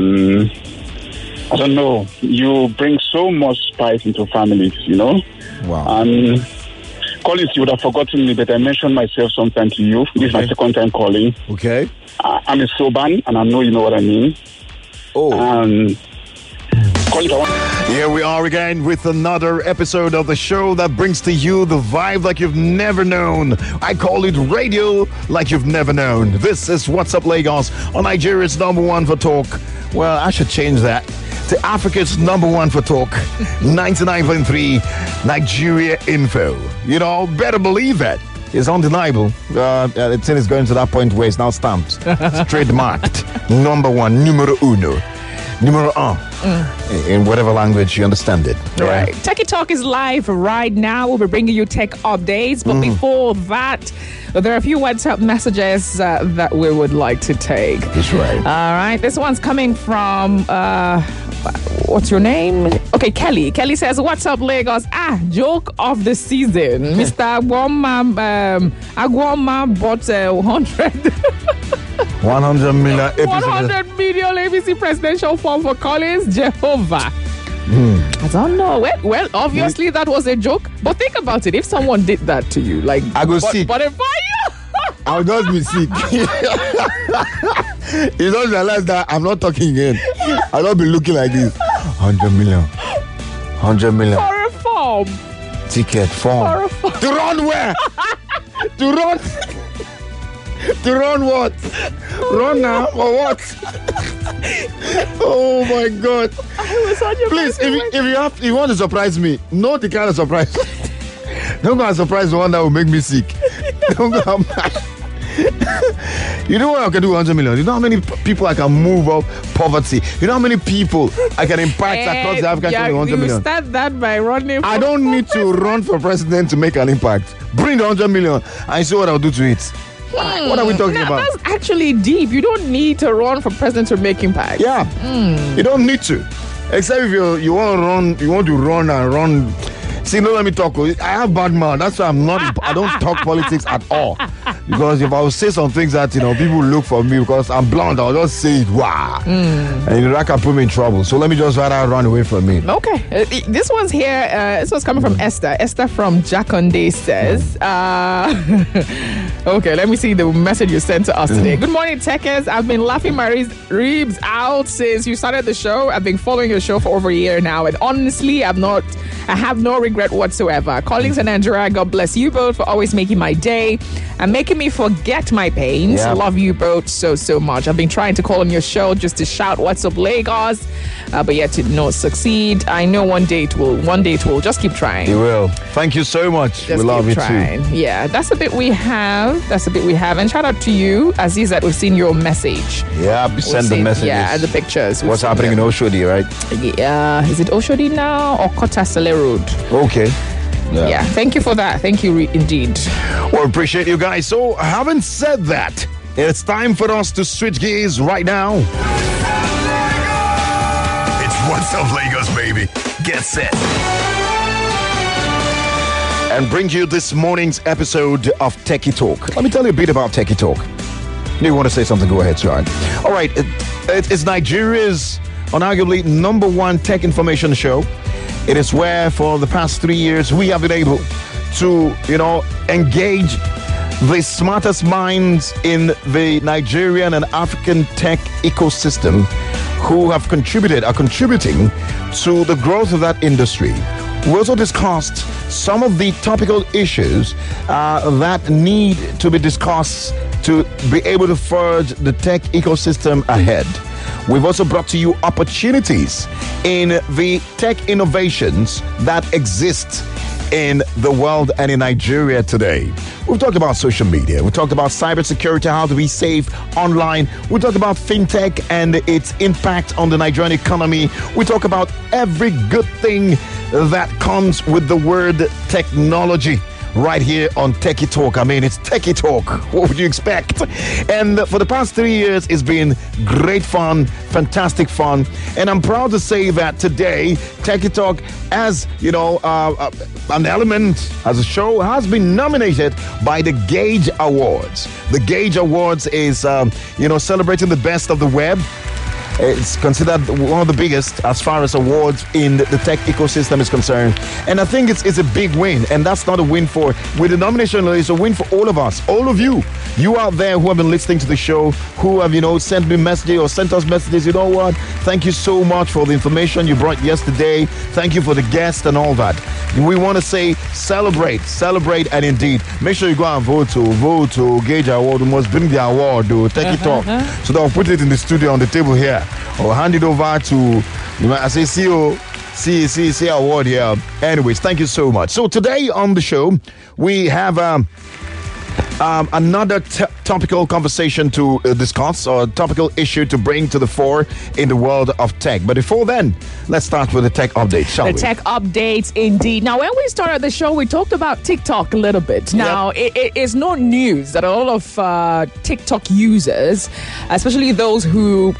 S9: I don't know. You bring so much spice into families, you know?
S1: Wow.
S9: Collins, you would have forgotten me that I mentioned myself sometime to you. This is my second time calling.
S1: Okay.
S9: I'm a Soban, and I know you know what I mean.
S1: Here we are again with another episode of the show that brings to you the vibe like you've never known. I call it radio like you've never known. This is What's Up Lagos on Nigeria's #1 for talk. Well, I should change that to Africa's #1 for talk, 99.3 Nigeria Info. You know, better believe it. It's undeniable. It's going to that point where it's now stamped. It's trademarked. #1, numero uno. Numero un. In whatever language you understand it.
S3: Right. Techie Talk is live right now. We'll be bringing you tech updates. But before that, there are a few WhatsApp messages that we would like to take.
S1: That's right.
S3: All right. This one's coming from, what's your name? Okay, Kelly. Kelly says, what's up, Lagos? Joke of the season. Mr. Agwama bought
S1: 100 million
S3: 100 million ABC presidential form for Collins Jehovah. I don't know. Well, obviously that was a joke. But think about it. If someone did that to you, like,
S1: I go sick.
S3: But if
S1: I'll just be sick. You don't realize that I'm not talking again. I'll not be looking like this. 100 million. 100 million.
S3: For a form.
S1: Ticket, form.
S3: For a form.
S1: To run where? To run. To run what? Run now or what? Oh my God! Please, if you want to surprise me, not the kind of surprise. Don't go and surprise the one that will make me sick. Don't go. You know what I can do 100 million? You know how many people I can move up poverty? You know how many people I can impact across the African country 100 million?
S3: You start that by running.
S1: I don't need to run for president to make an impact. Bring the 100 million and see what I'll do to it. What are we talking about?
S3: That's actually deep. You don't need to run for president to make impact.
S1: Yeah, you don't need to. Except if you want to run and run. See, no, let me talk. I have bad mouth. That's why I don't talk politics at all. Because if I will say some things that, people look for me because I'm blonde, I'll just say it, wow. And that can put me in trouble. So let me just rather run away from me.
S3: Okay. This one's here. This one's coming from Esther. Esther from Jaconde says, okay, let me see the message you sent to us today. Good morning, Techers. I've been laughing my ribs out since you started the show. I've been following your show for over a year now. And honestly, I have no regret whatsoever. Colleagues in Nigeria, God bless you both for always making my day and making me forget my pains.
S1: Yeah.
S3: Love you both so much. I've been trying to call on your show just to shout what's up Lagos, but yet to not succeed. I know one day it will. Just keep trying.
S1: It will. Thank you so much.
S3: Just
S1: we love you
S3: trying. Too. Yeah, that's a bit we have. And shout out to you, Aziz, that we've seen your message.
S1: Yeah, send the messages.
S3: Yeah, and the pictures.
S1: What's happening in Oshodi, right?
S3: Yeah, is it Oshodi now or Kotasele Road?
S1: Okay.
S3: Yeah, thank you for that. Thank you indeed.
S1: Well, appreciate you guys. So, having said that, it's time for us to switch gears right now.
S10: It's What's Up Lagos, baby. Get set.
S1: And bring you this morning's episode of Techie Talk. Let me tell you a bit about Techie Talk. You want to say something? Go ahead, Sean. All right, it's Nigeria's unarguably #1 tech information show. It is where for the past 3 years we have been able to, engage the smartest minds in the Nigerian and African tech ecosystem who are contributing to the growth of that industry. We also discussed some of the topical issues that need to be discussed to be able to forge the tech ecosystem ahead. We've also brought to you opportunities in the tech innovations that exist in the world and in Nigeria today. We've talked about social media. We talked about cybersecurity, how to be safe online. We talked about fintech and its impact on the Nigerian economy. We talk about every good thing that comes with the word technology. Right here on Techie Talk. I mean, it's Techie Talk. What would you expect? And for the past 3 years, it's been great fun, fantastic fun. And I'm proud to say that today, Techie Talk, as an element, as a show, has been nominated by the Gauge Awards. The Gauge Awards is, celebrating the best of the web. It's considered one of the biggest as far as awards in the tech ecosystem is concerned. And I think it's a big win. And that's not a win with the nomination, it's a win for all of us, all of you. You out there who have been listening to the show, who have, sent me messages or sent us messages. You know what? Thank you so much for the information you brought yesterday. Thank you for the guest and all that. We want to say celebrate, and indeed, make sure you go and vote to Gauge Award. We must bring the award to Techie Talk. So that I'll put it in the studio on the table here. Or hand it over to I say see award here. Anyways, thank you so much. So today on the show, we have another topical conversation to discuss, or topical issue to bring to the fore in the world of tech. But before then, let's start with the tech update, shall we?
S3: The tech updates, indeed. Now, when we started the show, we talked about TikTok a little bit. Now, it is no news that a lot of TikTok users, especially those who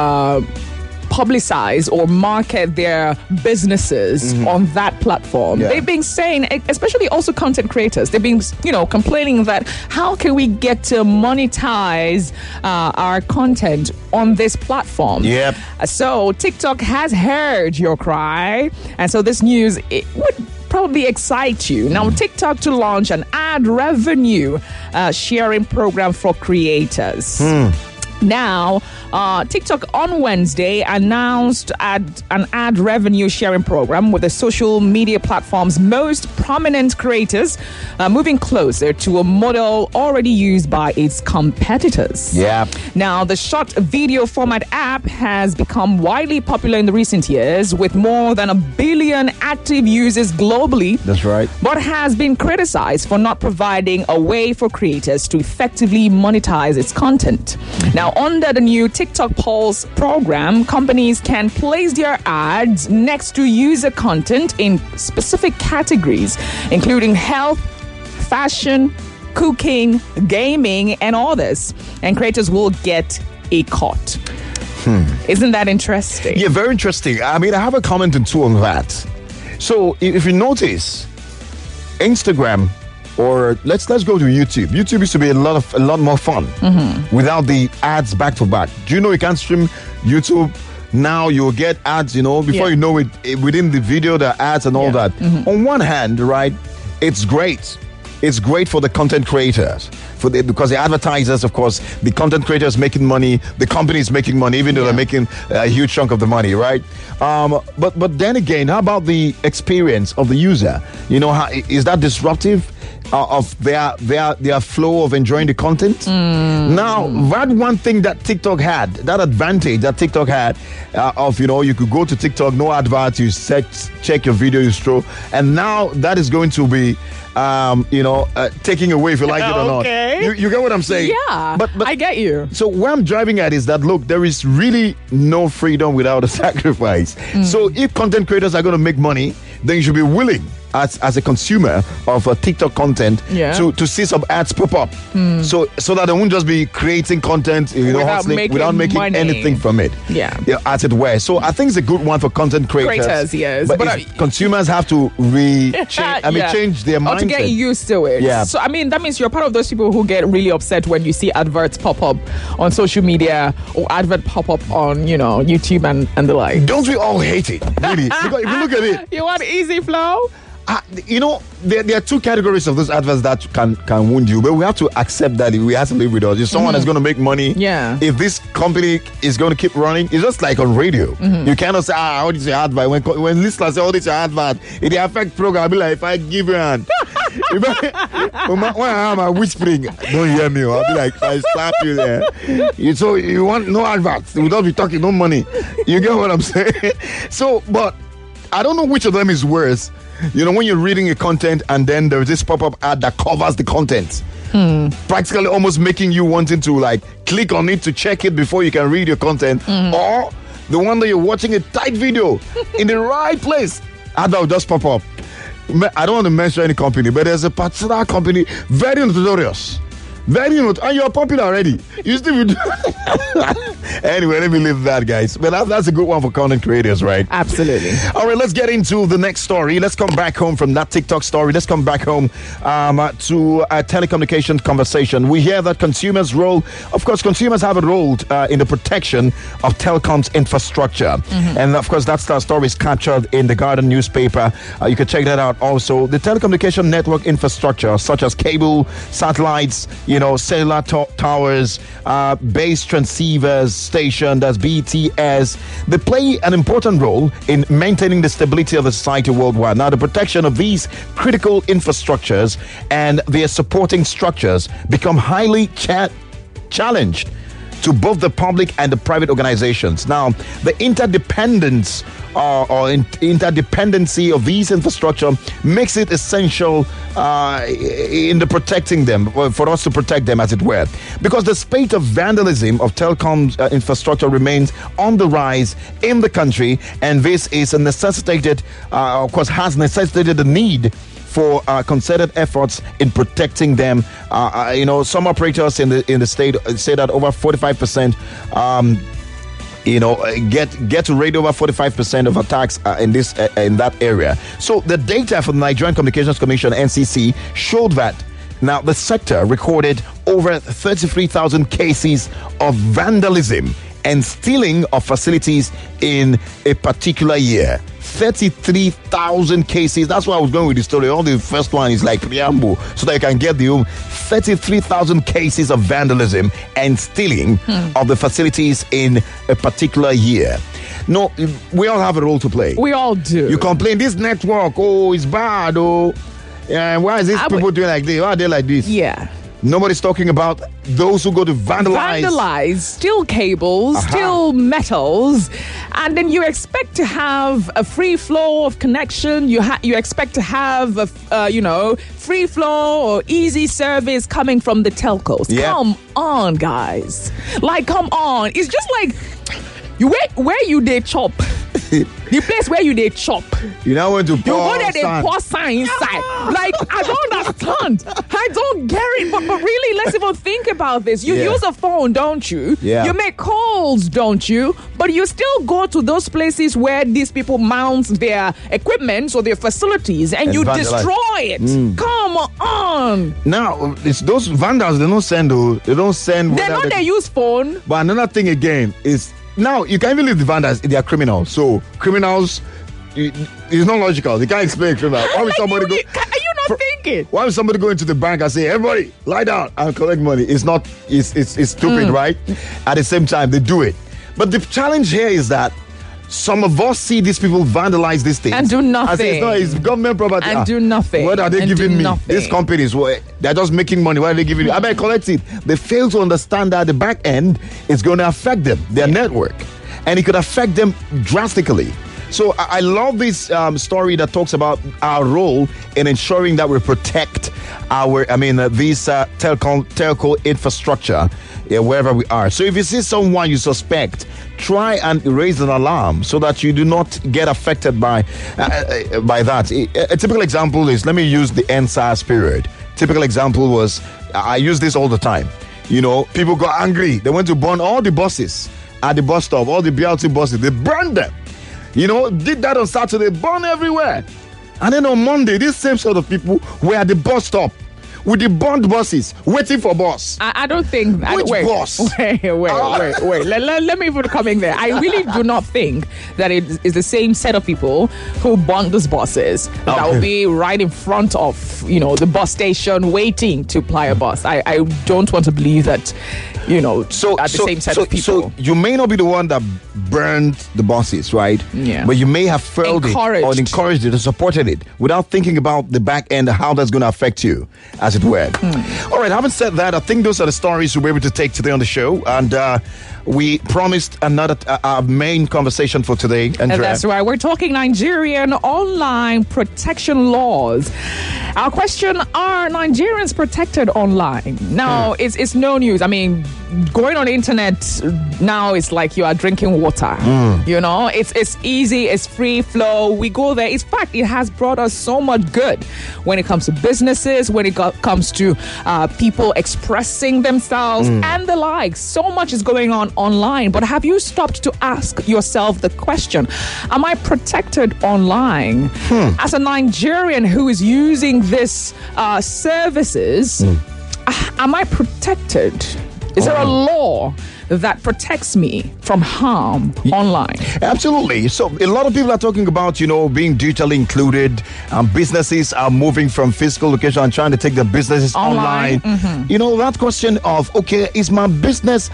S3: publicize or market their businesses on that platform. They've been saying, especially also content creators, they've been, complaining that how can we get to monetize our content on this platform?
S1: Yep.
S3: So TikTok has heard your cry, and so this news, it would probably excite you. Now, TikTok to launch an ad revenue sharing program for creators. Now, TikTok on Wednesday announced an ad revenue sharing program with the social media platform's most prominent creators, moving closer to a model already used by its competitors.
S1: Yeah.
S3: Now, the short video format app has become widely popular in the recent years, with more than 1 billion active users globally.
S1: That's right.
S3: But has been criticized for not providing a way for creators to effectively monetize its content. Now, under the new TikTok Pulse program, companies can place their ads next to user content in specific categories, including health, fashion, cooking, gaming, and others. And creators will get a cut. Isn't that interesting?
S1: Yeah, very interesting. I mean, I have a comment or two on that. So, if you notice, Instagram, or let's go to YouTube. YouTube used to be a lot more fun without the ads back to back. Do you know you can't stream YouTube? Now you'll get ads, before you know it, within the video, there are ads and all that. On one hand, right, it's great. It's great for the content creators, because the advertisers, of course, the content creators making money, the company is making money, even though they're making a huge chunk of the money, right? But then again, how about the experience of the user? How is that disruptive of their flow of enjoying the content? Now, that one thing that TikTok had, that advantage that TikTok had of, you could go to TikTok, no adverts, you check your video, you stroll, and now that is going to be taking away, if you like it or not. You get what I'm saying?
S3: Yeah,
S1: but
S3: I get you.
S1: So where I'm driving at is that, look, there is really no freedom without a sacrifice. So if content creators are going to make money, then you should be willing, as a consumer of TikTok content, to see some ads pop up, so that they won't just be creating content, without making anything from it. As it were. So I think it's a good one for content creators.
S3: Yes.
S1: But consumers have to change their mindset.
S3: Or to get used to it.
S1: Yeah.
S3: So, that means you're part of those people who get really upset when you see adverts pop up on social media, or advert pop up on, YouTube and the like.
S1: Don't we all hate it? Really? Because if you look at it.
S3: You want easy flow?
S1: There are two categories of those adverts that can wound you, but we have to accept that we have to live with us. If someone is going to make money, if this company is going to keep running, it's just like on radio. You cannot say, all this is your advert. When listeners say, all this is your advert, it affects program. I'll be like, if I give you a hand, when I'm whispering, don't hear me. I'll be like, I slap you there. So you want no adverts. We don't be talking no money. You get what I'm saying? So, but I don't know which of them is worse. When you're reading a content and then there's this pop-up ad that covers the content, practically almost making you wanting to click on it to check it before you can read your content, or the one that you're watching a tight video in the right place, ad that will just pop up. I don't want to mention any company, but there's a particular company, very notorious. And you're popular already. You still do. Anyway, let me leave that, guys. But that's a good one for content creators, right?
S3: Absolutely.
S1: All right, let's get into the next story. Let's come back home from that TikTok story. Let's come back home to a telecommunications conversation. We hear that consumers have a role in the protection of telecoms infrastructure. And of course, that story is captured in the Guardian newspaper. You can check that out also. The telecommunication network infrastructure, such as cable, satellites, cellular towers, base transceivers, station, that's BTS, they play an important role in maintaining the stability of the society worldwide. Now, the protection of these critical infrastructures and their supporting structures become highly challenged to both the public and the private organizations. Now, the interdependence interdependency of these infrastructure makes it essential in the protecting them, for us to protect them, as it were, because the spate of vandalism of telecom infrastructure remains on the rise in the country, and this is has necessitated the need for concerted efforts in protecting them. Some operators in the state say that over 45%. Get to rate over 45% of attacks in that area. So the data from the Nigerian Communications Commission (NCC) showed that now the sector recorded over 33,000 cases of vandalism and stealing of facilities in a particular year. 33,000 cases. That's why I was going with the story. All the first one is like preamble, so that you can get the 33,000 cases of vandalism and stealing of the facilities in a particular year. No, we all have a role to play.
S3: We all do.
S1: You complain, this network, it's bad, why is this people doing like this? Why are they like this?
S3: Yeah.
S1: Nobody's talking about those who go to vandalize,
S3: steal cables, steal metals, and then you expect to have a free flow of connection. You expect to have a free flow or easy service coming from the telcos.
S1: Yeah.
S3: Come on, guys! Come on! It's just like where you they chop. The place where you they chop.
S1: You now want to pour.
S3: You go there, they pour sign inside. I don't understand. I don't get it. But really, let's even think about this. You use a phone, don't you?
S1: Yeah.
S3: You make calls, don't you? But you still go to those places where these people mount their equipment or their facilities, and you destroy it. Come on.
S1: Now, it's those vandals. They don't send.
S3: They use phone.
S1: But another thing again is. Now, you can't even leave the vandals, they are criminals. So, criminals, it's not logical. They can't explain criminal. Why would somebody go?
S3: Are you not thinking?
S1: Why would somebody go into the bank and say, everybody, lie down and collect money? It's stupid, right? At the same time, they do it. But the challenge here is that some of us see these people vandalize these things
S3: and do nothing.
S1: Say, it's government property
S3: and do nothing.
S1: What are they giving me?
S3: Nothing.
S1: These companies, they're just making money. What are they giving me? I better collect it. They fail to understand that the back end is going to affect them, their network, and it could affect them drastically. So I love this story that talks about our role in ensuring that we protect these telco infrastructure wherever we are. So if you see someone you suspect, try and raise an alarm so that you do not get affected by that. A typical example is, let me use the NSAS period. Typical example was, I use this all the time. People got angry. They went to burn all the buses at the bus stop, all the BRT buses. They burned them. Did that on Saturday, burn everywhere. And then on Monday, these same sort of people were at the bus stop with the burned buses waiting for bus.
S3: I don't think...
S1: Which bus?
S3: Wait. Let me even come in there. I really do not think that it is the same set of people who burned those buses that will be right in front of, the bus station waiting to ply a bus. I don't want to believe that, the same set of people.
S1: So you may not be the one that burned the buses, right?
S3: Yeah.
S1: But you may have felt it or encouraged it or supported it without thinking about the back end, how that's going to affect you, as it were. All right, having said that, I think those are the stories we'll be able to take today on the show. And we promised another our main conversation for today. Andrea.
S3: That's right. We're talking Nigerian online protection laws. Our question, are Nigerians protected online? Now, it's no news. I mean, going on the internet now is like you are drinking water. It's easy, it's free flow. We go there. In fact, it has brought us so much good when it comes to businesses, when it comes to people expressing themselves and the like. So much is going on online. But have you stopped to ask yourself the question, am I protected online? As a Nigerian who is using this services, am I protected? Is there a law that protects me from harm online?
S1: Absolutely. So a lot of people are talking about, being digitally included. Businesses are moving from physical location and trying to take their businesses online. That question of, how is my business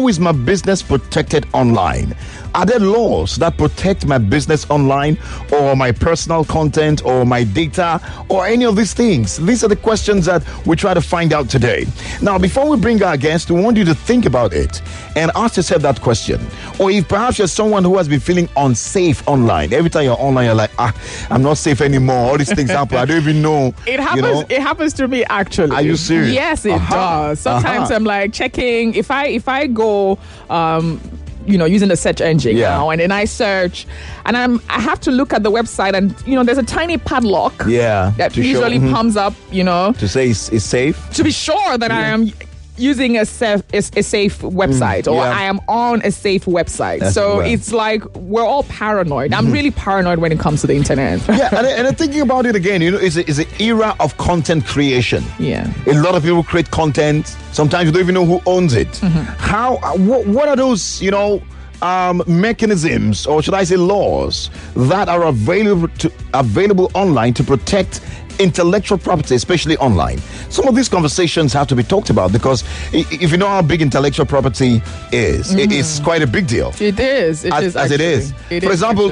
S1: protected online? Are there laws that protect my business online, or my personal content, or my data, or any of these things? These are the questions that we try to find out today. Now, before we bring our guest, we want you to think about it. and ask yourself that question. Or if perhaps you're someone who has been feeling unsafe online. Every time you're online, you're like, I'm not safe anymore. All these things happen. I don't even know.
S3: It happens. It happens to me actually.
S1: Are you serious?
S3: Yes, it does. Sometimes I'm like checking if I go. Using the search engine now, and then I search, and I have to look at the website, and there's a tiny padlock that usually comes up,
S1: to say it's safe,
S3: to be sure that I am using a safe website, or I am on a safe website. It's like we're all paranoid. I'm really paranoid when it comes to the internet.
S1: and I'm thinking about it again. It's an era of content creation.
S3: Yeah,
S1: a lot of people create content. Sometimes you don't even know who owns it. What are those mechanisms, or should I say laws, that are available online to protect intellectual property, especially online? Some of these conversations have to be talked about, because if you know how big intellectual property is, it's quite a big deal.
S3: It is.
S1: It is. For example,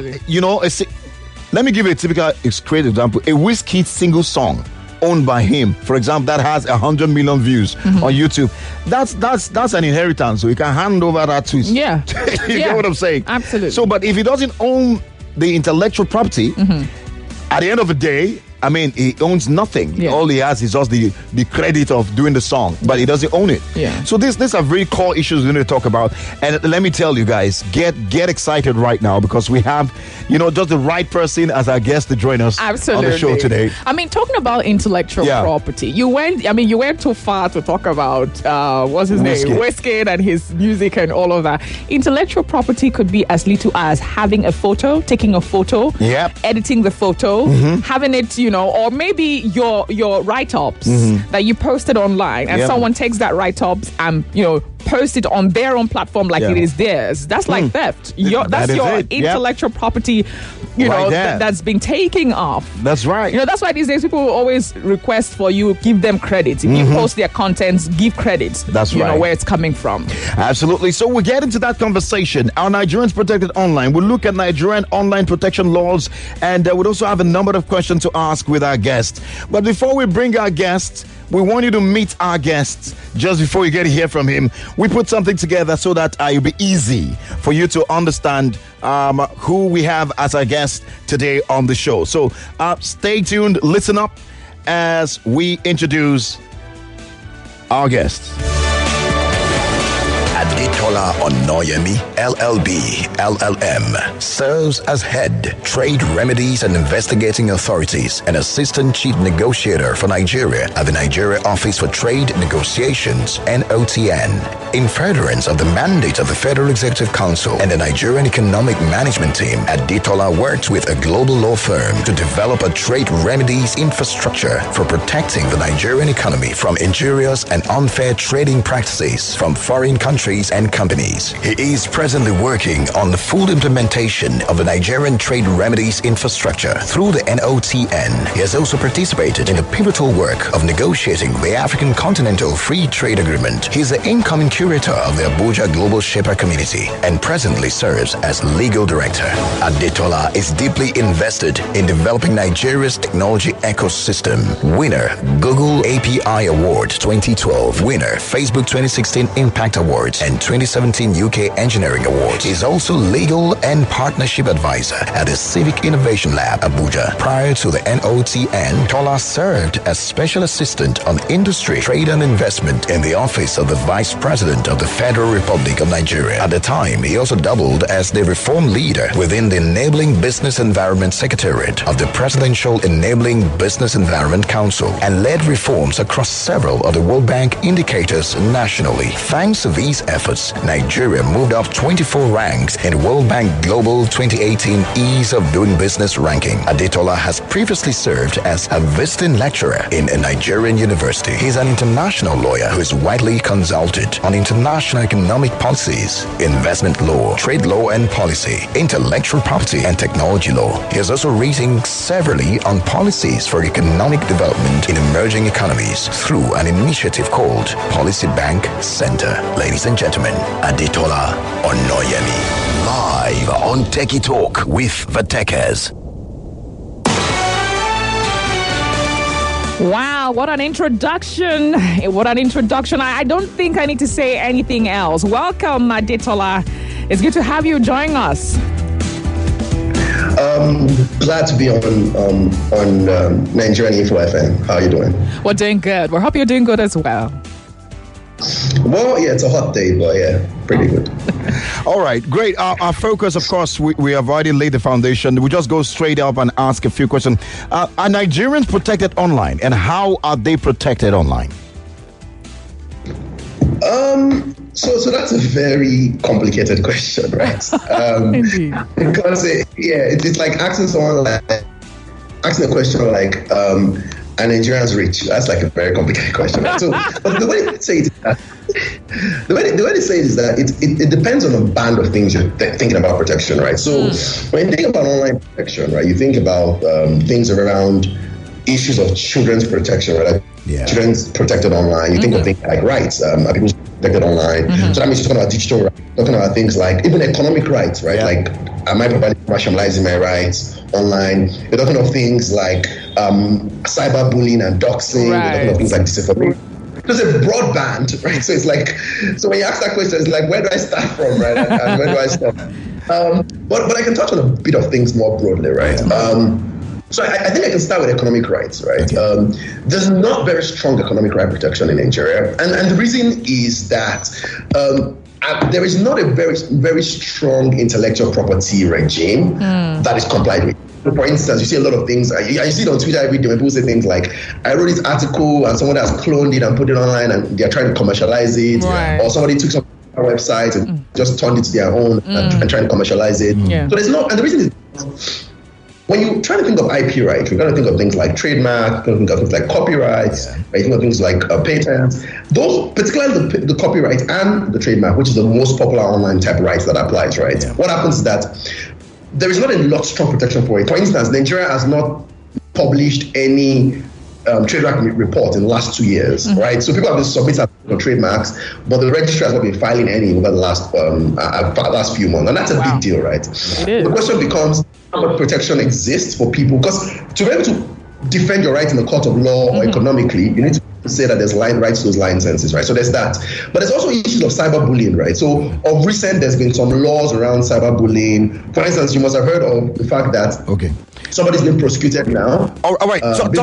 S1: let me give you a typical great example. A Wizkid single song owned by him, for example, that has 100 million views on YouTube. That's an inheritance, so you can hand over that to you get what I'm saying?
S3: Absolutely.
S1: So, but if he doesn't own the intellectual property, at the end of the day, I mean, he owns nothing. Yeah. All he has is just the credit of doing the song, but he doesn't own it.
S3: Yeah.
S1: So these are very core issues we need to talk about. And let me tell you guys, get excited right now, because we have, just the right person as our guest to join us on the show today.
S3: I mean, talking about intellectual property, you went too far to talk about what's his name, Wizkid, and his music and all of that. Intellectual property could be as little as having a photo, taking a photo, editing the photo, having it, or maybe your write-ups that you posted online, and someone takes that write-ups and post it on their own platform like it is theirs. That's like theft. That's your intellectual property, that's been taken off.
S1: That's right.
S3: That's why these days people always request for you, give them credit. If you post their contents, give credit.
S1: That's right.
S3: Where it's coming from.
S1: Absolutely. So we'll get into that conversation. Are Nigerians protected online? We'll look at Nigerian online protection laws, and we'll also have a number of questions to ask with our guest. But before we bring our guest, we want you to meet our guest. Just before you get to hear from him, we put something together so that it'll be easy for you to understand who we have as our guest today on the show. So stay tuned, listen up as we introduce our guest.
S10: Adetola Onoyemi, LLB, LLM, serves as head, Trade Remedies and Investigating Authorities, and Assistant Chief Negotiator for Nigeria at the Nigeria Office for Trade Negotiations, NOTN. In furtherance of the mandate of the Federal Executive Council and the Nigerian Economic Management Team, Adetola worked with a global law firm to develop a trade remedies infrastructure for protecting the Nigerian economy from injurious and unfair trading practices from foreign countries and companies. He is presently working on the full implementation of the Nigerian trade remedies infrastructure through the NOTN. He has also participated in the pivotal work of negotiating the African Continental Free Trade Agreement. He is the incoming curator of the Abuja Global Shaper Community and presently serves as legal director. Adetola is deeply invested in developing Nigeria's technology ecosystem. Winner, Google API Award 2012. Winner, Facebook 2016 Impact Awards and 2017 UK Engineering Awards. He is also legal and partnership advisor at the Civic Innovation Lab, Abuja. Prior to the NOTN, Tola served as special assistant on industry, trade and investment in the office of the Vice President of the Federal Republic of Nigeria. At the time, he also doubled as the reform leader within the Enabling Business Environment Secretariat of the Presidential Enabling Business Environment Council and led reforms across several of the World Bank indicators nationally. Thanks to these efforts, Nigeria moved up 24 ranks in World Bank Global 2018 Ease of Doing Business ranking. Adetola has previously served as a visiting lecturer in a Nigerian university. He is an international lawyer who is widely consulted on international economic policies, investment law, trade law and policy, intellectual property and technology law. He has also written severally on policies for economic development in emerging economies through an initiative called Policy Bank Center. Ladies and gentlemen, Adetola Onoyemi. Live on Techie Talk with the Techers.
S3: Wow. Wow, what an introduction. What an introduction. I don't think I need to say anything else. Welcome, Adetola. It's good to have you join us.
S11: Glad to be on Nigerian Info FM. How are you doing?
S3: We're doing good. We hope you're doing good as well.
S11: Well, yeah, it's a hot day, but yeah, pretty good.
S1: All right, great. Our focus, of course, we have already laid the foundation. We just go straight up and ask a few questions. Are Nigerians protected online, and how are they protected online?
S11: So that's a very complicated question, right?
S3: Indeed.
S11: Because it's like asking someone asking a question like, are Nigerians rich? That's like a very complicated question. Right? So, but the way they say it is that the way they say it is that it depends on a band of things you're thinking about protection, right? So when you think about online protection, right, you think about things around issues of children's protection, right? Like children's protected online. You think of things like rights, are people protected online? So that means you're talking about digital rights, talking about things like even economic rights, right? Like, am I rationalizing my rights online? You're talking of things like cyberbullying and doxing. You're talking of things like disinformation. There's a broad band, right? So it's like, so when you ask that question, it's like, where do I start from, right? And where do I stop? But I can touch on a bit of things more broadly, right? So I think I can start with economic rights, right? There's not very strong economic right protection in Nigeria. And the reason is that there is not a very strong intellectual property regime that is complied with. So for instance, you see a lot of things, I see it on Twitter every day when people say things like, I wrote this article and someone has cloned it and put it online and they're trying to commercialize it. Right. Or somebody took some website and just turned it to their own and trying to commercialize it. So there's no, and the reason is, when you try to think of IP rights, you're going to think of things like trademark, you're going to think of things like copyrights, right? You think of things like patents. Those, particularly the copyright and the trademark, which is the most popular online type rights that applies, right? What happens is that there is not a lot of strong protection for it. For instance, Nigeria has not published any trademark report in the last 2 years, right? So people have been submitting trademarks, but the registry has not been filing any over the last few months, and that's a big deal, right? The question becomes, how much protection exists for people? Because to be able to defend your rights in the court of law or economically, you need to say that there's rights to those licenses, right? So there's that. But there's also issues of cyberbullying, right? So of recent, there's been some laws around cyberbullying. For instance, you must have heard of the fact that somebody's been prosecuted now.
S1: All right,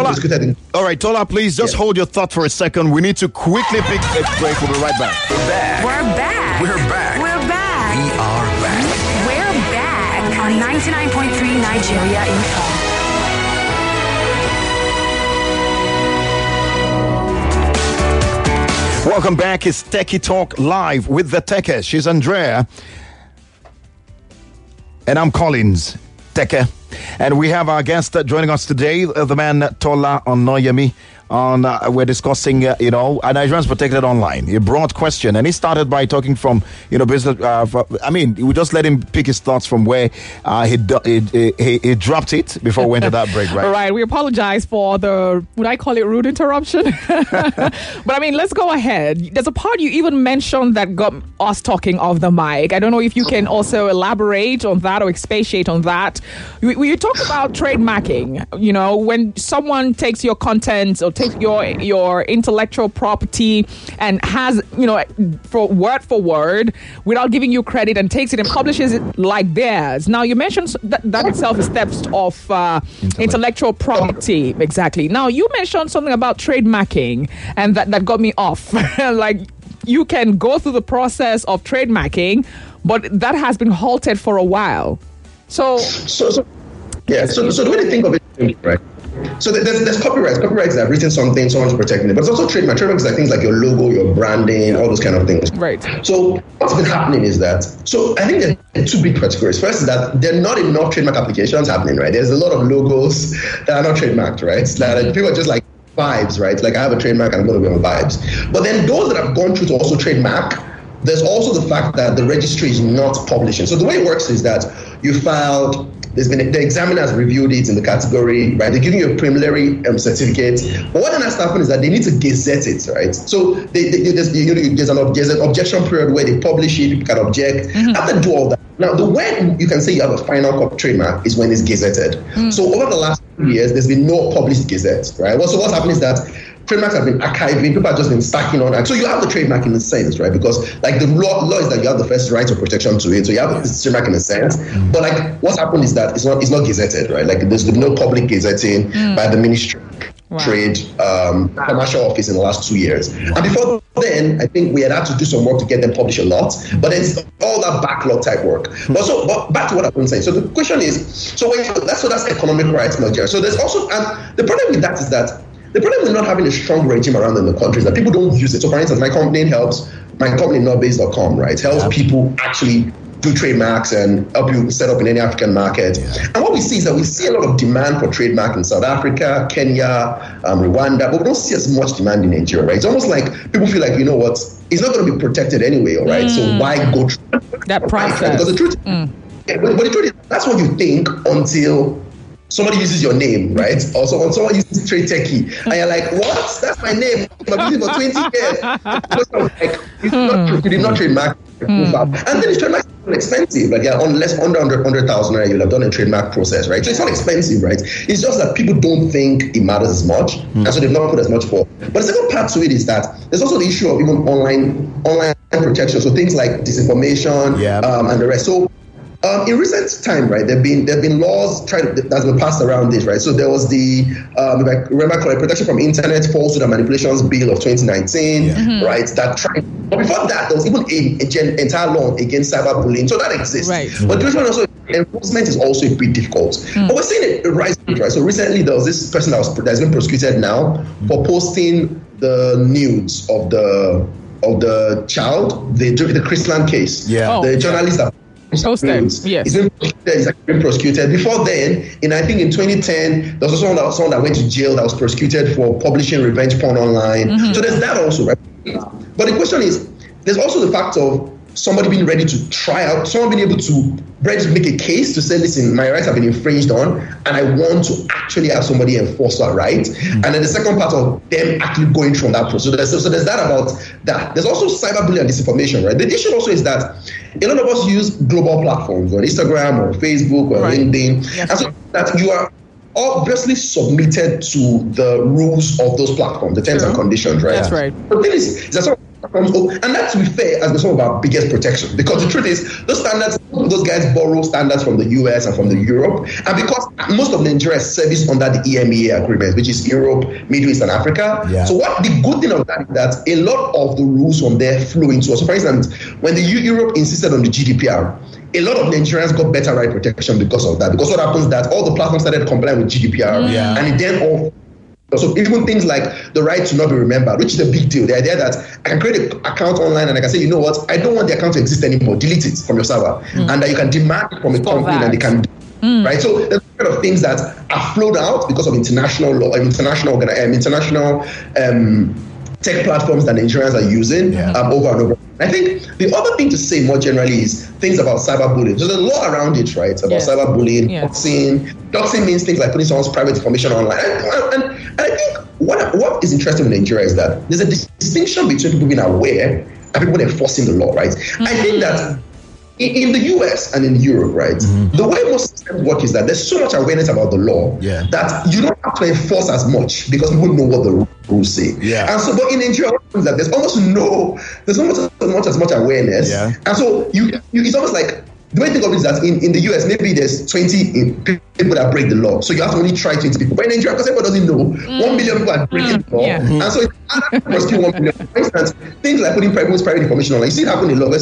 S1: Tola, please just hold your thought for a second. We need to quickly pick a break. We'll be right back.
S6: We're back.
S10: We're back.
S6: We're back.
S10: We are back.
S6: We're back on 99.3 Nigeria Info.
S1: Welcome back. It's Techie Talk Live with the Techers. She's Andrea. And I'm Collins, Techer. And we have our guest joining us today, the man Tola Onoyemi. We're discussing, Nigerians protected online. A broad question, and he started by talking from, business. We just let him pick his thoughts from where he dropped it before we went to that break, right?
S3: All right. We apologize for would I call it rude interruption? But let's go ahead. There's a part you even mentioned that got us talking off the mic. I don't know if you can also elaborate on that or expatiate on that. You talk about trademarking. When someone takes your content or takes your intellectual property and has, for word, without giving you credit, and takes it and publishes it like theirs. Now, you mentioned that itself is steps of intellectual property. Exactly. Now, you mentioned something about trademarking, and that got me off. Like, you can go through the process of trademarking, but that has been halted for a while. So the
S11: way to think of it, right? So there's copyrights. Copyrights have written something, someone's protecting it. But it's also trademark. Trademarks are like things like your logo, your branding, all those kind of things.
S3: Right.
S11: So what's been happening is that, I think there are two big categories. First is that there are not enough trademark applications happening, right? There's a lot of logos that are not trademarked, right? It's like people are just like vibes, right? Like, I have a trademark and I'm going to be on vibes. But then those that have gone through to also trademark, there's also the fact that the registry is not publishing. So the way it works is that you filed, the examiner has reviewed it in the category, right? They're giving you a preliminary certificate. But what then has to happen is that they need to gazette it, right? So there's an objection period where they publish it, people can object. After do all that. Now, the way you can say you have a final trademark is when it's gazetted. So over the last 2 years, there's been no published gazette, right? So what's happened is that trademarks have been archiving. People have just been stacking on. And so you have the trademark in a sense, right? Because like the law is that you have the first right of protection to it. So you have this trademark in a sense. But like what's happened is that it's not gazetted, right? Like there's been no public gazetting by the Ministry of Trade commercial office in the last 2 years. And before then, I think we had to do some work to get them published a lot. But then it's all that backlog type work. But back to what I've been saying. So the question is, so that's economic rights in Nigeria. So there's also, and the problem with that is that the problem with not having a strong regime around in the country is that people don't use it. So for instance, my company, Notbase.com, right, helps people actually do trademarks and help you set up in any African market. And what we see is that we see a lot of demand for trademark in South Africa, Kenya, Rwanda, but we don't see as much demand in Nigeria, right? It's almost like people feel like, you know what, it's not going to be protected anyway, all right? So why go through
S3: that process?
S11: Right? Because the truth, but the truth is, that's what you think until somebody uses your name, right? Also, when someone uses Trade Techie, and you're like, what? That's my name. I've used it for 20 years. Like, it's not true. You did not trademark. And then the trademark is expensive. Like, under 100,000 naira, you'll have done a trademark process, right? So it's not expensive, right? It's just that people don't think it matters as much, and so they've not put as much for. But the second part to it is that there's also the issue of even online protection. So things like disinformation and the rest. So in recent time, right, there've been laws that's been passed around this, right? So there was the, if I remember correctly, Protection from Internet Falsehood and Manipulations Bill of 2019, right? That tried. But before that, there was even an entire law against cyberbullying, so that exists. Right. But the also enforcement is also a bit difficult. But we're seeing it rise, right? So recently there was this person that's been prosecuted now for posting the nudes of the child, the Chrisland case. The journalist that he's been prosecuted. Before then, I think in 2010, there was also someone that went to jail that was prosecuted for publishing revenge porn online. So there's that also, right? But the question is, there's also the fact of somebody being ready to try out, someone being able to make a case to say, listen, my rights have been infringed on, and I want to actually have somebody enforce that right. And then the second part of them actually going from that process. So there's that about that. There's also cyberbullying and disinformation, right? The issue also is that a lot of us use global platforms on Instagram or Facebook or LinkedIn, and so that you are obviously submitted to the rules of those platforms, the terms and conditions, right? That's right. The thing is that some platforms, and that, to be fair, has been some of our biggest protection, because the truth is, those standards, those guys borrow standards from the US and from the Europe, and because most of Nigeria is serviced under the EMEA agreement, which is Europe, Middle East, and Africa. So what the good thing of that is that a lot of the rules from there flow into us. So for instance, when the Europe insisted on the GDPR, a lot of Nigerians got better right protection because of that. Because what happens is that all the platforms started complying with GDPR, and it then all. So even things like the right to not be remembered, which is a big deal. The idea that I can create an account online and I can say, you know what, I don't want the account to exist anymore, delete it from your server, and that you can demand it from a company and they can do. Right? So there's kind of things that are flowed out because of international law, international tech platforms that Nigerians are using over and over. I think the other thing to say more generally is things about cyberbullying. So there's a law around it, right? About cyberbullying, doxing. Doxing means things like putting someone's private information online. And I think what is interesting in Nigeria is that there's a distinction between people being aware and people enforcing the law, right? I think that in the US and in Europe, right, the way most systems work is that there's so much awareness about the law that you don't have to enforce as much because people know what the rules say. And so, but in Nigeria, that there's not as much awareness. And so it's almost like, the way I think of it is that in the US, maybe there's 20 people that break the law. So you have to only try 20 people. But in Nigeria, because everyone doesn't know, 1 million people are breaking the law. And so it's prosecute 1 million. For instance, things like putting private information online. You see it happen a lot where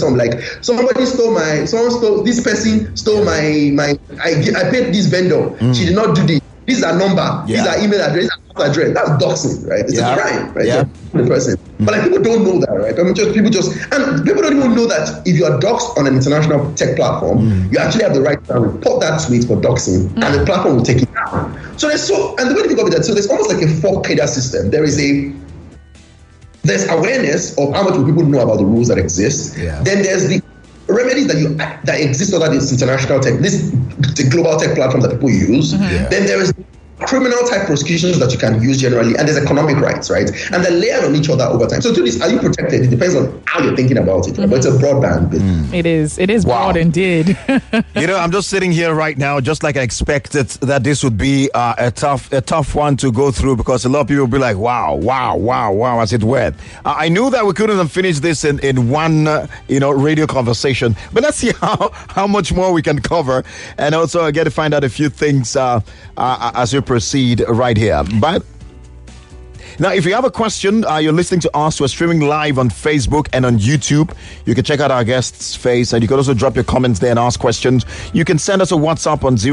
S11: this person stole I paid this vendor. She did not do this. This is our number. This is our email address. That's doxing, right? It's a crime, right? So the person. But like, people don't know that, right? And people don't even know that if you are doxed on an international tech platform, you actually have the right to report that tweet for doxing, and the platform will take it down. So and the way to think of it, that so there's almost like a four-cadre system. There's awareness of how much people know about the rules that exist. Then there's the remedies that exist under this international tech, the global tech platform that people use. Then there is criminal type prosecutions that you can use generally, and there's economic rights, right? And they're layered on each other over time. So to this, are you protected? It depends on how you're thinking about it. But it's a broadband business.
S3: It is broad indeed.
S1: I'm just sitting here right now, just like I expected that this would be a tough one to go through, because a lot of people will be like, wow, as it were. I knew that we couldn't have finished this in one, radio conversation, but let's see how much more we can cover, and also I get to find out a few things as we proceed right here. But now, if you have a question, you're listening to us. We're streaming live on Facebook and on YouTube. You can check out our guest's face, and you can also drop your comments there and ask questions. You can send us a WhatsApp on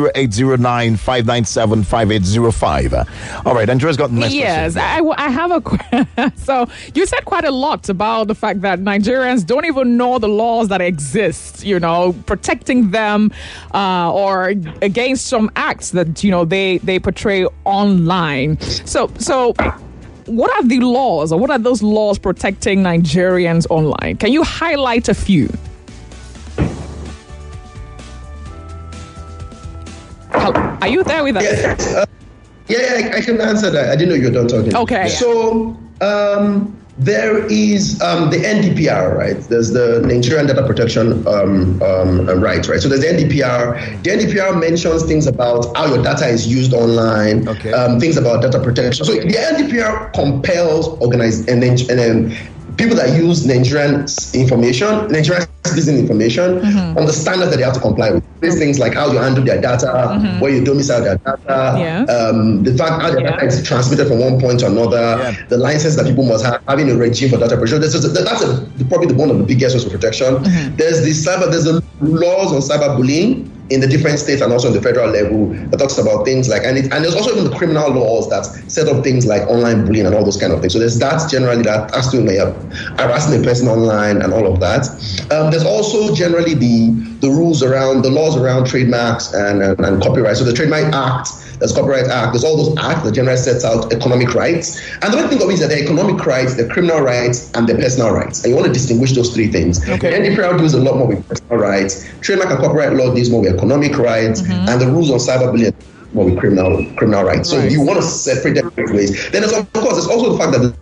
S1: 0809-597-5805. All right, Andrea's got the next question.
S3: Yes, I have a question. So you said quite a lot about the fact that Nigerians don't even know the laws that exist, protecting them or against some acts that, they portray online. So what are the laws, or what are those laws protecting Nigerians online? Can you highlight a few? Are you there with us?
S11: Yeah, I can answer that. I didn't know you were done talking.
S3: Okay.
S11: So there is the NDPR, right? There's the Nigerian Data Protection Rights, right? So there's the NDPR. The NDPR mentions things about how your data is used online, things about data protection. So the NDPR compels people that use Nigerian citizen information on the standards that they have to comply with. These things like how you handle their data, where you domicile their data, the fact how their data is transmitted from one point to another, the license that people must have, having a regime for data protection. That's probably one of the biggest sources of protection. There's the laws on cyberbullying in the different states and also in the federal level that talks about things like, and there's also even the criminal laws that set up things like online bullying and all those kind of things. So there's that generally that has to do with harassing a person online and all of that. There's also generally the rules around, the laws around trademarks and copyright. So the Trademark Act, there's Copyright Act, there's all those acts that generally sets out economic rights. And the way to think of it is that there are economic rights, the criminal rights, and the personal rights. And you want to distinguish those three things. Okay. The NDPR deals a lot more with personal rights. Trademark and copyright law deals more with economic rights, and the rules on cyberbullying more with criminal rights. So you want to separate them in ways. Then there's also the fact that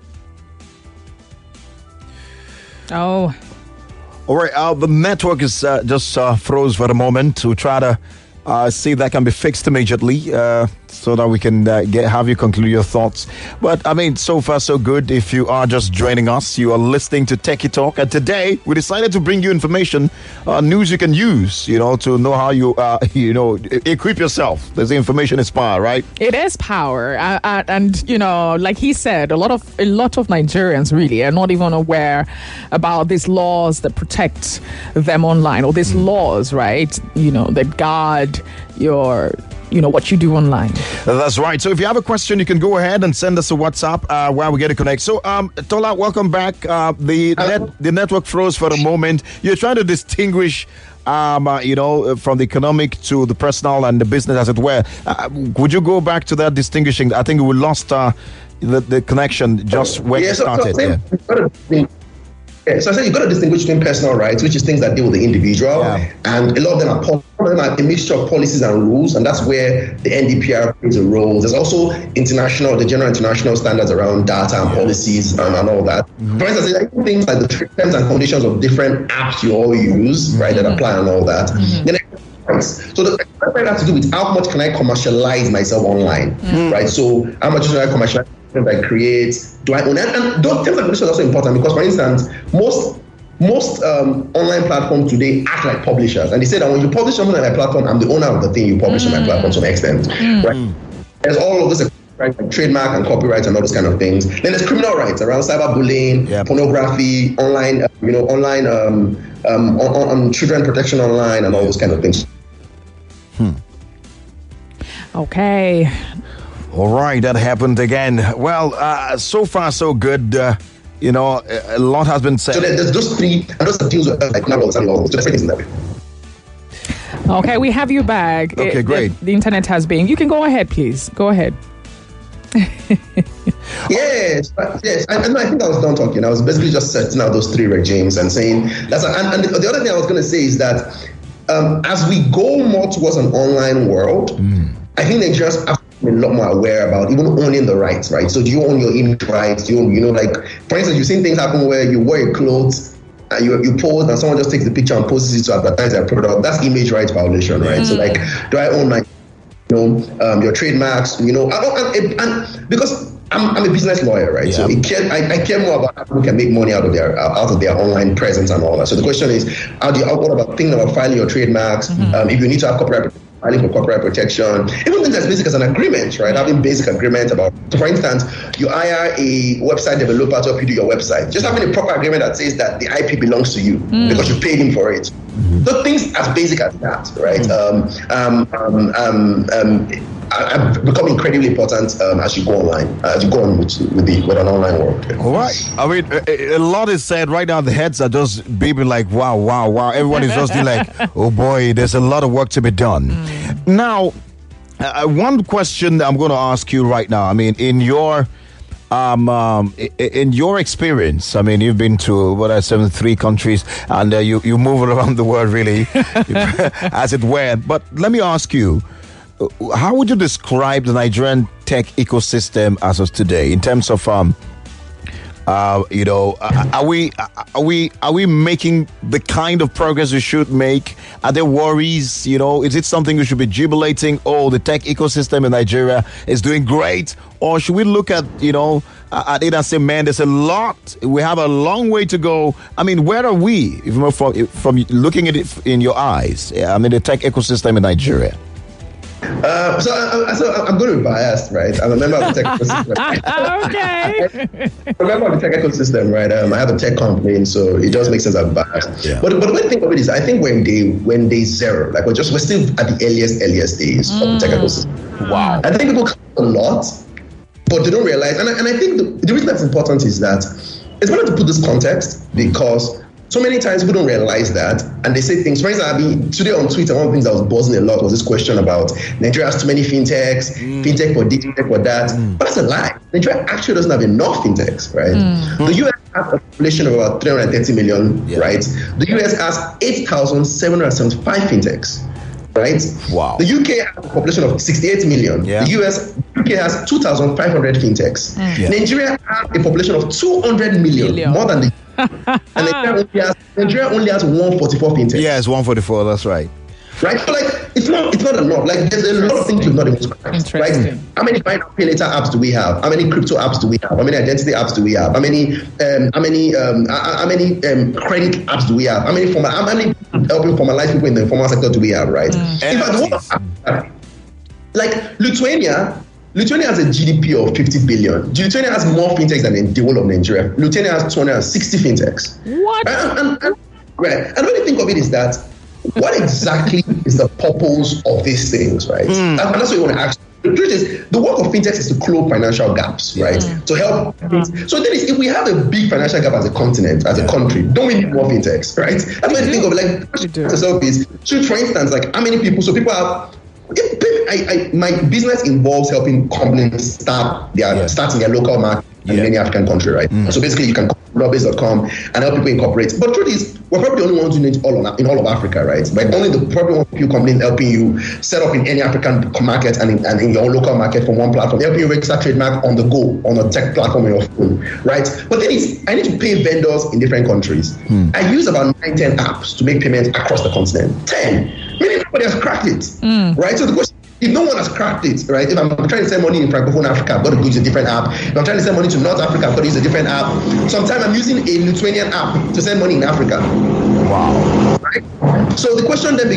S1: all right, the network is just froze for a moment to try to see if that can be fixed immediately so that we can have you conclude your thoughts. But I mean, so far so good. If you are just joining us, you are listening to Techie Talk, and today we decided to bring you information, news you can use, to know how you, equip yourself. There's the information is power, right?
S3: It is power, and like he said, a lot of Nigerians really are not even aware about these laws that protect them online, or these laws, right? That guard your what you do online.
S1: That's right. So if you have a question, you can go ahead and send us a WhatsApp while we get to connect. So Tola, welcome back. The network froze for a moment. You're trying to distinguish from the economic to the personal and the business, as it were. Would you go back to that distinguishing? I think we lost the connection just when you started.
S11: So I said you've got to distinguish between personal rights, which is things that deal with the individual, and a lot of them are a mixture of policies and rules, and that's where the NDPR plays a role. There's also the general international standards around data and policies and all that. For instance, things like the terms and conditions of different apps you all use, right, that apply and all that. Then so the right has to do with how much can I commercialize myself online, right? So how much can I commercialize I create? Do I own it? And those terms and conditions are also important because, for instance, most online platforms today act like publishers, and they say that when you publish something on my platform, I'm the owner of the thing you publish on my platform to an extent. Right? There's all of this, right, like trademark and copyright and all those kind of things. Then there's criminal rights around cyberbullying, pornography, online, on children protection online, and all those kind of things.
S3: Okay.
S1: All right, that happened again. Well, so far so good. A lot has been said.
S11: So there's those three, and those are deals with like laws and laws. So there's things in that way.
S3: Okay, we have you back.
S1: Okay, great.
S3: The internet has been. You can go ahead, please. Go ahead.
S11: Yes. I think I was done talking. I was basically just setting out those three regimes and saying that's. And the other thing I was going to say is that as we go more towards an online world, I think Nigerians have to a lot more aware about even owning the rights, right? So do you own your image rights? Do you own, like, for instance, you've seen things happen where you wear clothes and you pose and someone just takes the picture and posts it to advertise their product. That's image rights violation, right? So like, do I own my, your trademarks, and because I'm a business lawyer, right? So I care more about how people can make money out of their online presence and all that. So the question is, what about thinking about filing your trademarks? If you need to have filing for copyright protection, even things as basic as an agreement, right? Having basic agreement about, so for instance, you hire a website developer to help you do your website. Just having a proper agreement that says that the IP belongs to you because you paid him for it. So things as basic as that, right? Have become incredibly important as you go online, as you go on with an online world.
S1: All right. I mean, a lot is said right now. The heads are just beeping like, wow. Everyone is just like, oh boy, there's a lot of work to be done. Now, one question that I'm going to ask you right now. I mean, in your experience, I mean, you've been to 73 countries, and you move around the world really, as it were. But let me ask you, how would you describe the Nigerian tech ecosystem as of today in terms of, are we making the kind of progress we should make? Are there worries? Is it something we should be jubilating? Oh, the tech ecosystem in Nigeria is doing great, or should we look at at it and say, man, there's a lot. We have a long way to go. I mean, where are we from looking at it in your eyes? The tech ecosystem in Nigeria.
S11: So I'm going to be biased, right? I'm a member of the tech ecosystem.
S3: Okay.
S11: I'm a member of the tech ecosystem, right? I have a tech company, so it does make sense I'm biased. Yeah. But the way to think of it is, I think when day zero, like we're still at the earliest days of the tech ecosystem.
S1: Wow.
S11: I think people come a lot, but they don't realize. And I think the reason that's important is that it's better to put this context because so many times people don't realize that, and they say things. For instance, today on Twitter, one of the things that was buzzing a lot was this question about Nigeria has too many fintechs, fintech for this, fintech for that. But that's a lie. Nigeria actually doesn't have enough fintechs, right? The US has a population of about 330 million, right? The US has 8,775 fintechs. Right?
S1: Wow.
S11: The UK has a population of 68 million. Yeah. The UK has 2,500 fintechs. Nigeria has a population of 200 million, more than the and Nigeria only has 144 fintechs.
S1: Yeah, it's 144. That's right.
S11: Right, so like it's not enough. Like there's a lot of things you've not even scratched. Right? How many buy now pay later apps do we have? How many crypto apps do we have? How many identity apps do we have? How many credit apps do we have? How many helping formalize people in the informal sector do we have? Right. In fact, like Lithuania has a GDP of 50 billion. Lithuania has more fintechs than the whole of Nigeria. Lithuania has 260 fintechs.
S3: What?
S11: And when you think of it is that, what exactly is the purpose of these things, right? And that's what you want to ask. The truth is, the work of fintechs is to close financial gaps, right? To help. So then, if we have a big financial gap as a continent, as a country, don't we need more fintechs, right? That's what you think of. Like, yourself is, for instance, like how many people? So people have. My business involves helping companies starting their local market in any African country, right? So basically, you can Lobbies.com and help people incorporate. But the truth is, we're probably the only ones doing it in all of Africa, right? But only probably one few companies helping you set up in any African market and in your local market from one platform, helping you register trademark on the go on a tech platform on your phone, right? But then I need to pay vendors in different countries. I use about 9-10 apps to make payments across the continent. 10. Maybe everybody has cracked it, right? So the question. If no one has cracked it, right? If I'm trying to send money in Francophone Africa, I've got to use a different app. If I'm trying to send money to North Africa, I've got to use a different app. Sometimes I'm using a Lithuanian app to send money in Africa.
S1: Wow.
S11: Right? So the question then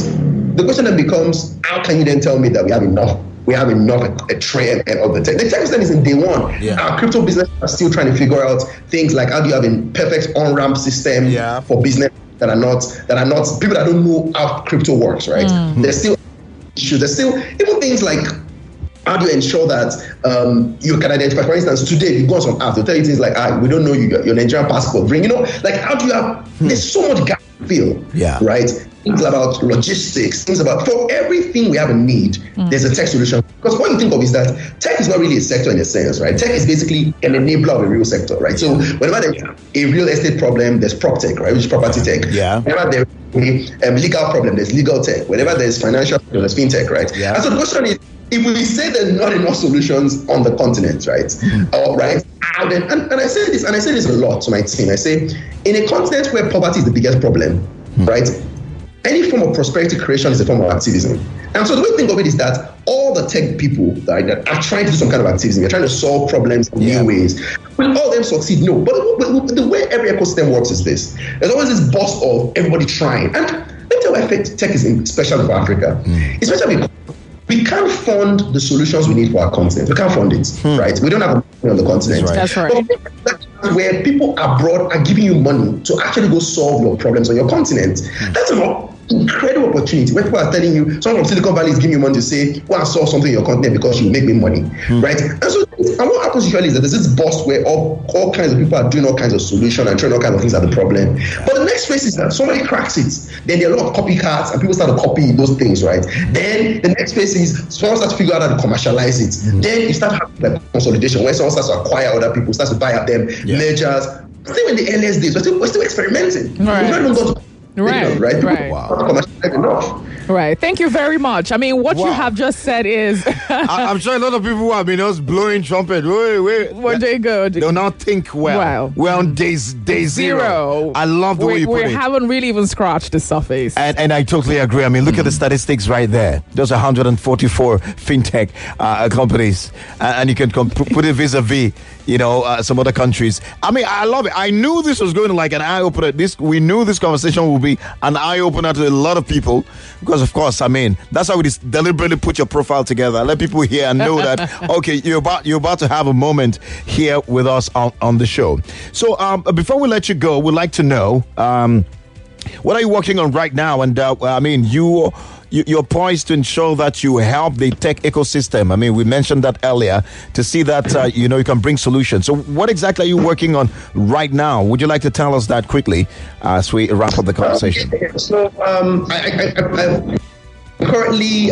S11: becomes, how can you then tell me that we have enough a trend of the tech? The tech system is in day one. Our crypto business are still trying to figure out things like how do you have a perfect on-ramp system for business that are not people that don't know how crypto works, right? There's still issues. There's still even things like how do you ensure that you can identify? For instance, today you go on some apps, they'll tell you things like, we don't know your Nigerian passport. Like how do you have? There's so much gap to fill, right? Things about logistics, things about for everything we have a need. There's a tech solution. Because what you think of is that tech is not really a sector in a sense, right? Tech is basically an enabler of a real sector, right? So whenever there's a real estate problem, there's prop tech, right? Which is property tech. Whenever there's legal problem, there's legal tech. Whenever there's financial, there's fintech, right?
S1: Yeah.
S11: And so the question is, if we say there are not enough solutions on the continent, right? Right? And I say this a lot to my team. I say, in a continent where poverty is the biggest problem, right? Any form of prosperity creation is a form of activism. And so the way to think of it is that all the tech people that are trying to do some kind of activism, they're trying to solve problems in new ways. Will all of them succeed? No. But the way every ecosystem works is this. There's always this burst of everybody trying. And let me tell you why tech is special for Africa. Especially because we can't fund the solutions we need for our continent. We can't fund it, right? We don't have money on the continent.
S3: That's right.
S11: That's where people abroad are giving you money to actually go solve your problems on your continent. That's an incredible opportunity where people are telling you, someone from Silicon Valley is giving you money to say, go and solve something in your continent because you make me money, right? And what happens usually is that there's this burst where all kinds of people are doing all kinds of solutions and trying all kinds of things at the problem. But the next phase is that somebody cracks it. Then there are a lot of copycats and people start to copy those things, right? Then the next phase is someone starts to figure out how to commercialize it. Then you start having like consolidation where someone starts to acquire other people, starts to buy up them, mergers. Still in the earliest days, we're still experimenting.
S3: Right.
S11: We've not even got to
S3: Right.
S11: Wow.
S3: Right. Thank you very much. I mean, what you have just said is...
S1: I'm sure a lot of people who have been just blowing trumpet. Wait.
S3: Where they go?
S1: They'll now think, well, we're on day zero. I love the way you put it.
S3: We haven't really even scratched the surface.
S1: And I totally agree. I mean, look at the statistics right there. There's 144 fintech companies. And you can put it vis-a-vis, some other countries. I mean, I love it. I knew this was going to like an eye-opener. We knew this conversation would be an eye-opener to a lot of people. Because, of course, I mean, that's how we deliberately put your profile together. Let people hear and know that, okay, you're about to have a moment here with us on the show. So before we let you go, we'd like to know, what are you working on right now? And, I mean, you're poised to ensure that you help the tech ecosystem. I mean, we mentioned that earlier, to see that, you can bring solutions. So what exactly are you working on right now? Would you like to tell us that quickly as we wrap up the conversation?
S11: So I currently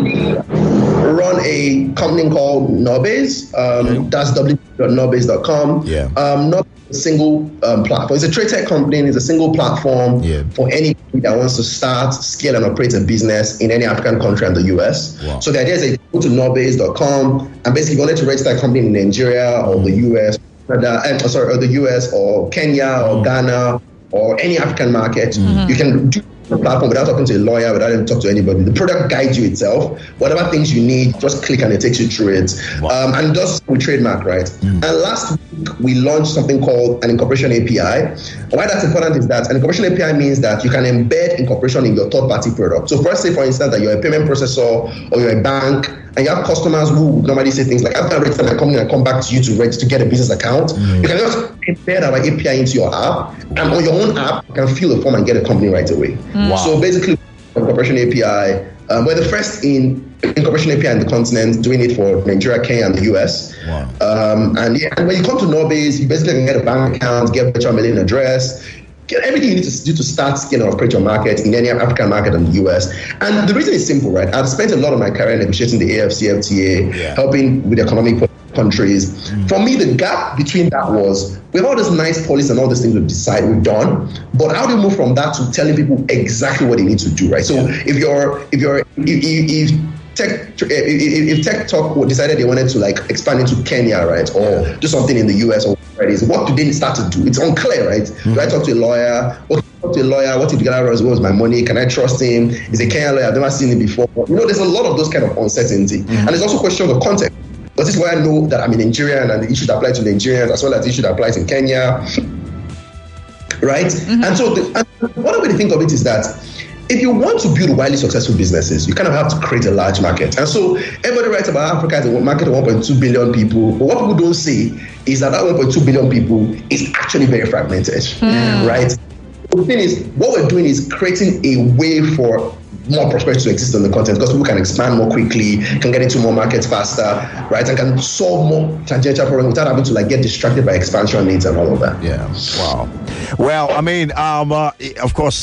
S11: run a company called Nobase. That's www.nobase.com. Nobase is a single platform. It's a trade tech company. It's a single platform for anybody that wants to start, scale, and operate a business in any African country and the US. Wow. So the idea is that you go to Nobase.com and basically wanted to register a company in Nigeria or the US, or the US or Kenya or Ghana or any African market. You can do the platform without talking to a lawyer, without even talking to anybody. The product guides you itself. Whatever things you need, just click and it takes you through it. Wow. And just we trademark, right? And last week we launched something called an incorporation API. And why that's important is that an incorporation API means that you can embed incorporation in your third-party product. So for instance, that you're a payment processor or you're a bank, and you have customers who normally say things like, I'm going to register my company and come back to you to get a business account. You can just embed our API into your app, and on your own app, you can fill the form and get a company right away. Wow. So basically, incorporation API, we're the first in incorporation API in the continent, doing it for Nigeria, Kenya, and the US. Wow. And when you come to Nobase, you basically can get a bank account, get a virtual mailing address, get everything you need to do to start scaling and operate your market in any African market and the US. And the reason is simple, right? I've spent a lot of my career negotiating the AfCFTA, helping with economic countries. For me, the gap between that was, we have all this nice policies and all these things we've done, but how do you move from that to telling people exactly what they need to do, right? So if Tech Talk decided they wanted to like expand into Kenya, right, or do something in the US or whatever it is, what do they start to do? It's unclear, right? Do I talk to a lawyer? What if the guy was my money? Can I trust him? Is a Kenyan lawyer? I've never seen him before. There's a lot of those kind of uncertainty, and there's also a question of context. But this is why I know that I'm a Nigerian and the issue that applies to Nigerians as well as the issue that applies in Kenya, right? And so one way to think of it is that if you want to build widely successful businesses, you kind of have to create a large market. And so everybody writes about Africa as a market of 1.2 billion people. But what people don't say is that 1.2 billion people is actually very fragmented, right? The thing is, what we're doing is creating a way for more prosperity to exist on the continent because people can expand more quickly, can get into more markets faster, right? And can solve more tangential problems without having to like get distracted by expansion needs and all of that.
S1: Yeah. Wow. Well, I mean, of course,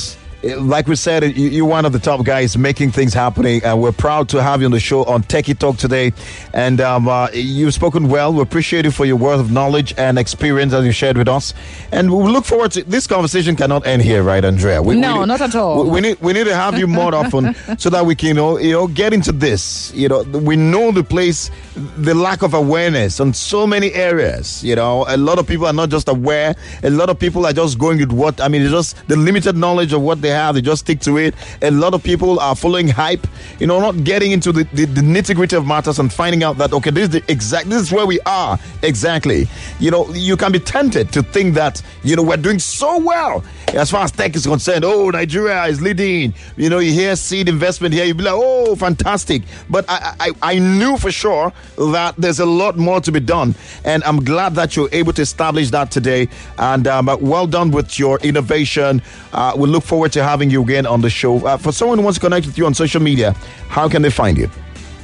S1: like we said, you're one of the top guys making things happening, and we're proud to have you on the show on Techie Talk today. And you've spoken well. We appreciate you for your worth of knowledge and experience that you shared with us. And we look forward to this conversation. Cannot end here, right, Andrea?
S3: Not at all.
S1: We need to have you more often so that we can, get into this. We know the lack of awareness on so many areas. A lot of people are not just aware. A lot of people are just going with it's just the limited knowledge of what they have. They just stick to it. A lot of people are following hype, not getting into the nitty-gritty of matters and finding out that, okay, this is where we are exactly. You can be tempted to think that, we're doing so well as far as tech is concerned. Oh, Nigeria is leading. You hear seed investment here, you be like, oh, fantastic. But I knew for sure that there's a lot more to be done. And I'm glad that you're able to establish that today. And well done with your innovation. We look forward to having you again on the show. For someone who wants to connect with you on social media, how can they find you?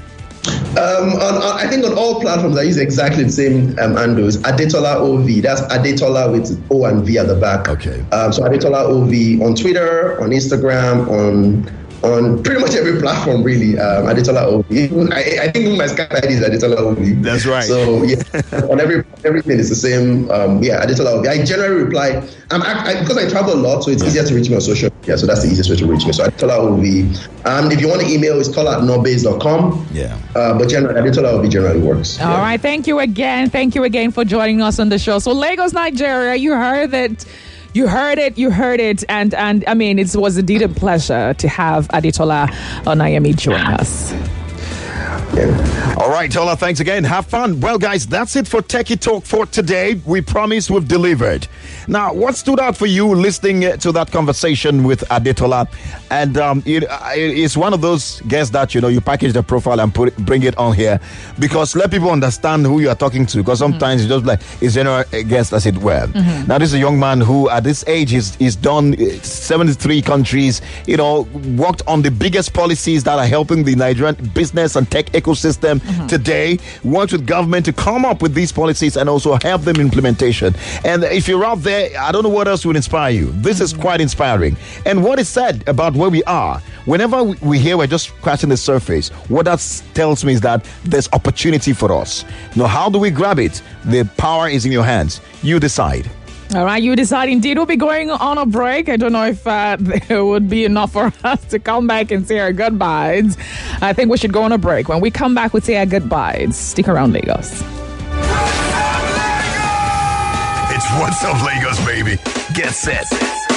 S11: I think on all platforms I use exactly the same handles. Adetola OV. That's Adetola with O and V at the back.
S1: Okay.
S11: So Adetola OV on Twitter, on Instagram, on pretty much every platform, really. Adetola OV. I think my Skype ID is Adetola OV.
S1: That's right.
S11: So yeah, on everything is the same. Adetola OV. I generally reply. Because I travel a lot, so it's easier to reach me on social media. So that's the easiest way to reach me. So Adetola OV. And if you want to email, it's call@nobase.com.
S1: Yeah.
S11: But generally, Adetola OV generally works.
S3: All right. Thank you again. Thank you again for joining us on the show. So Lagos, Nigeria, you heard it. You heard it, and it was indeed a pleasure to have Adetola Onayemi join us.
S11: Yeah.
S1: All right, Tola, thanks again. Have fun. Well, guys, that's it for Techie Talk for today. We promise we've delivered. Now, what stood out for you listening to that conversation with Adetola? And it's one of those guests that, you package the profile and bring it on here because let people understand who you are talking to, because sometimes it's just like it's general guest, as it were. Now, this is a young man who, at this age, he's done 73 countries, worked on the biggest policies that are helping the Nigerian business and tech ecosystem today, worked with government to come up with these policies and also help them implementation. And if you're out there, I don't know what else would inspire you. This is quite inspiring. And what is said about where we are, whenever we hear we're just scratching the surface, what that tells me is that there's opportunity for us. Now, how do we grab it? The power is in your hands. You decide.
S3: All right, you decide. Indeed, we'll be going on a break. I don't know if there would be enough for us to come back and say our goodbyes. I think we should go on a break. When we come back, we'll say our goodbyes. Stick around, Lagos.
S10: It's What's Up Lagos, baby. Get set.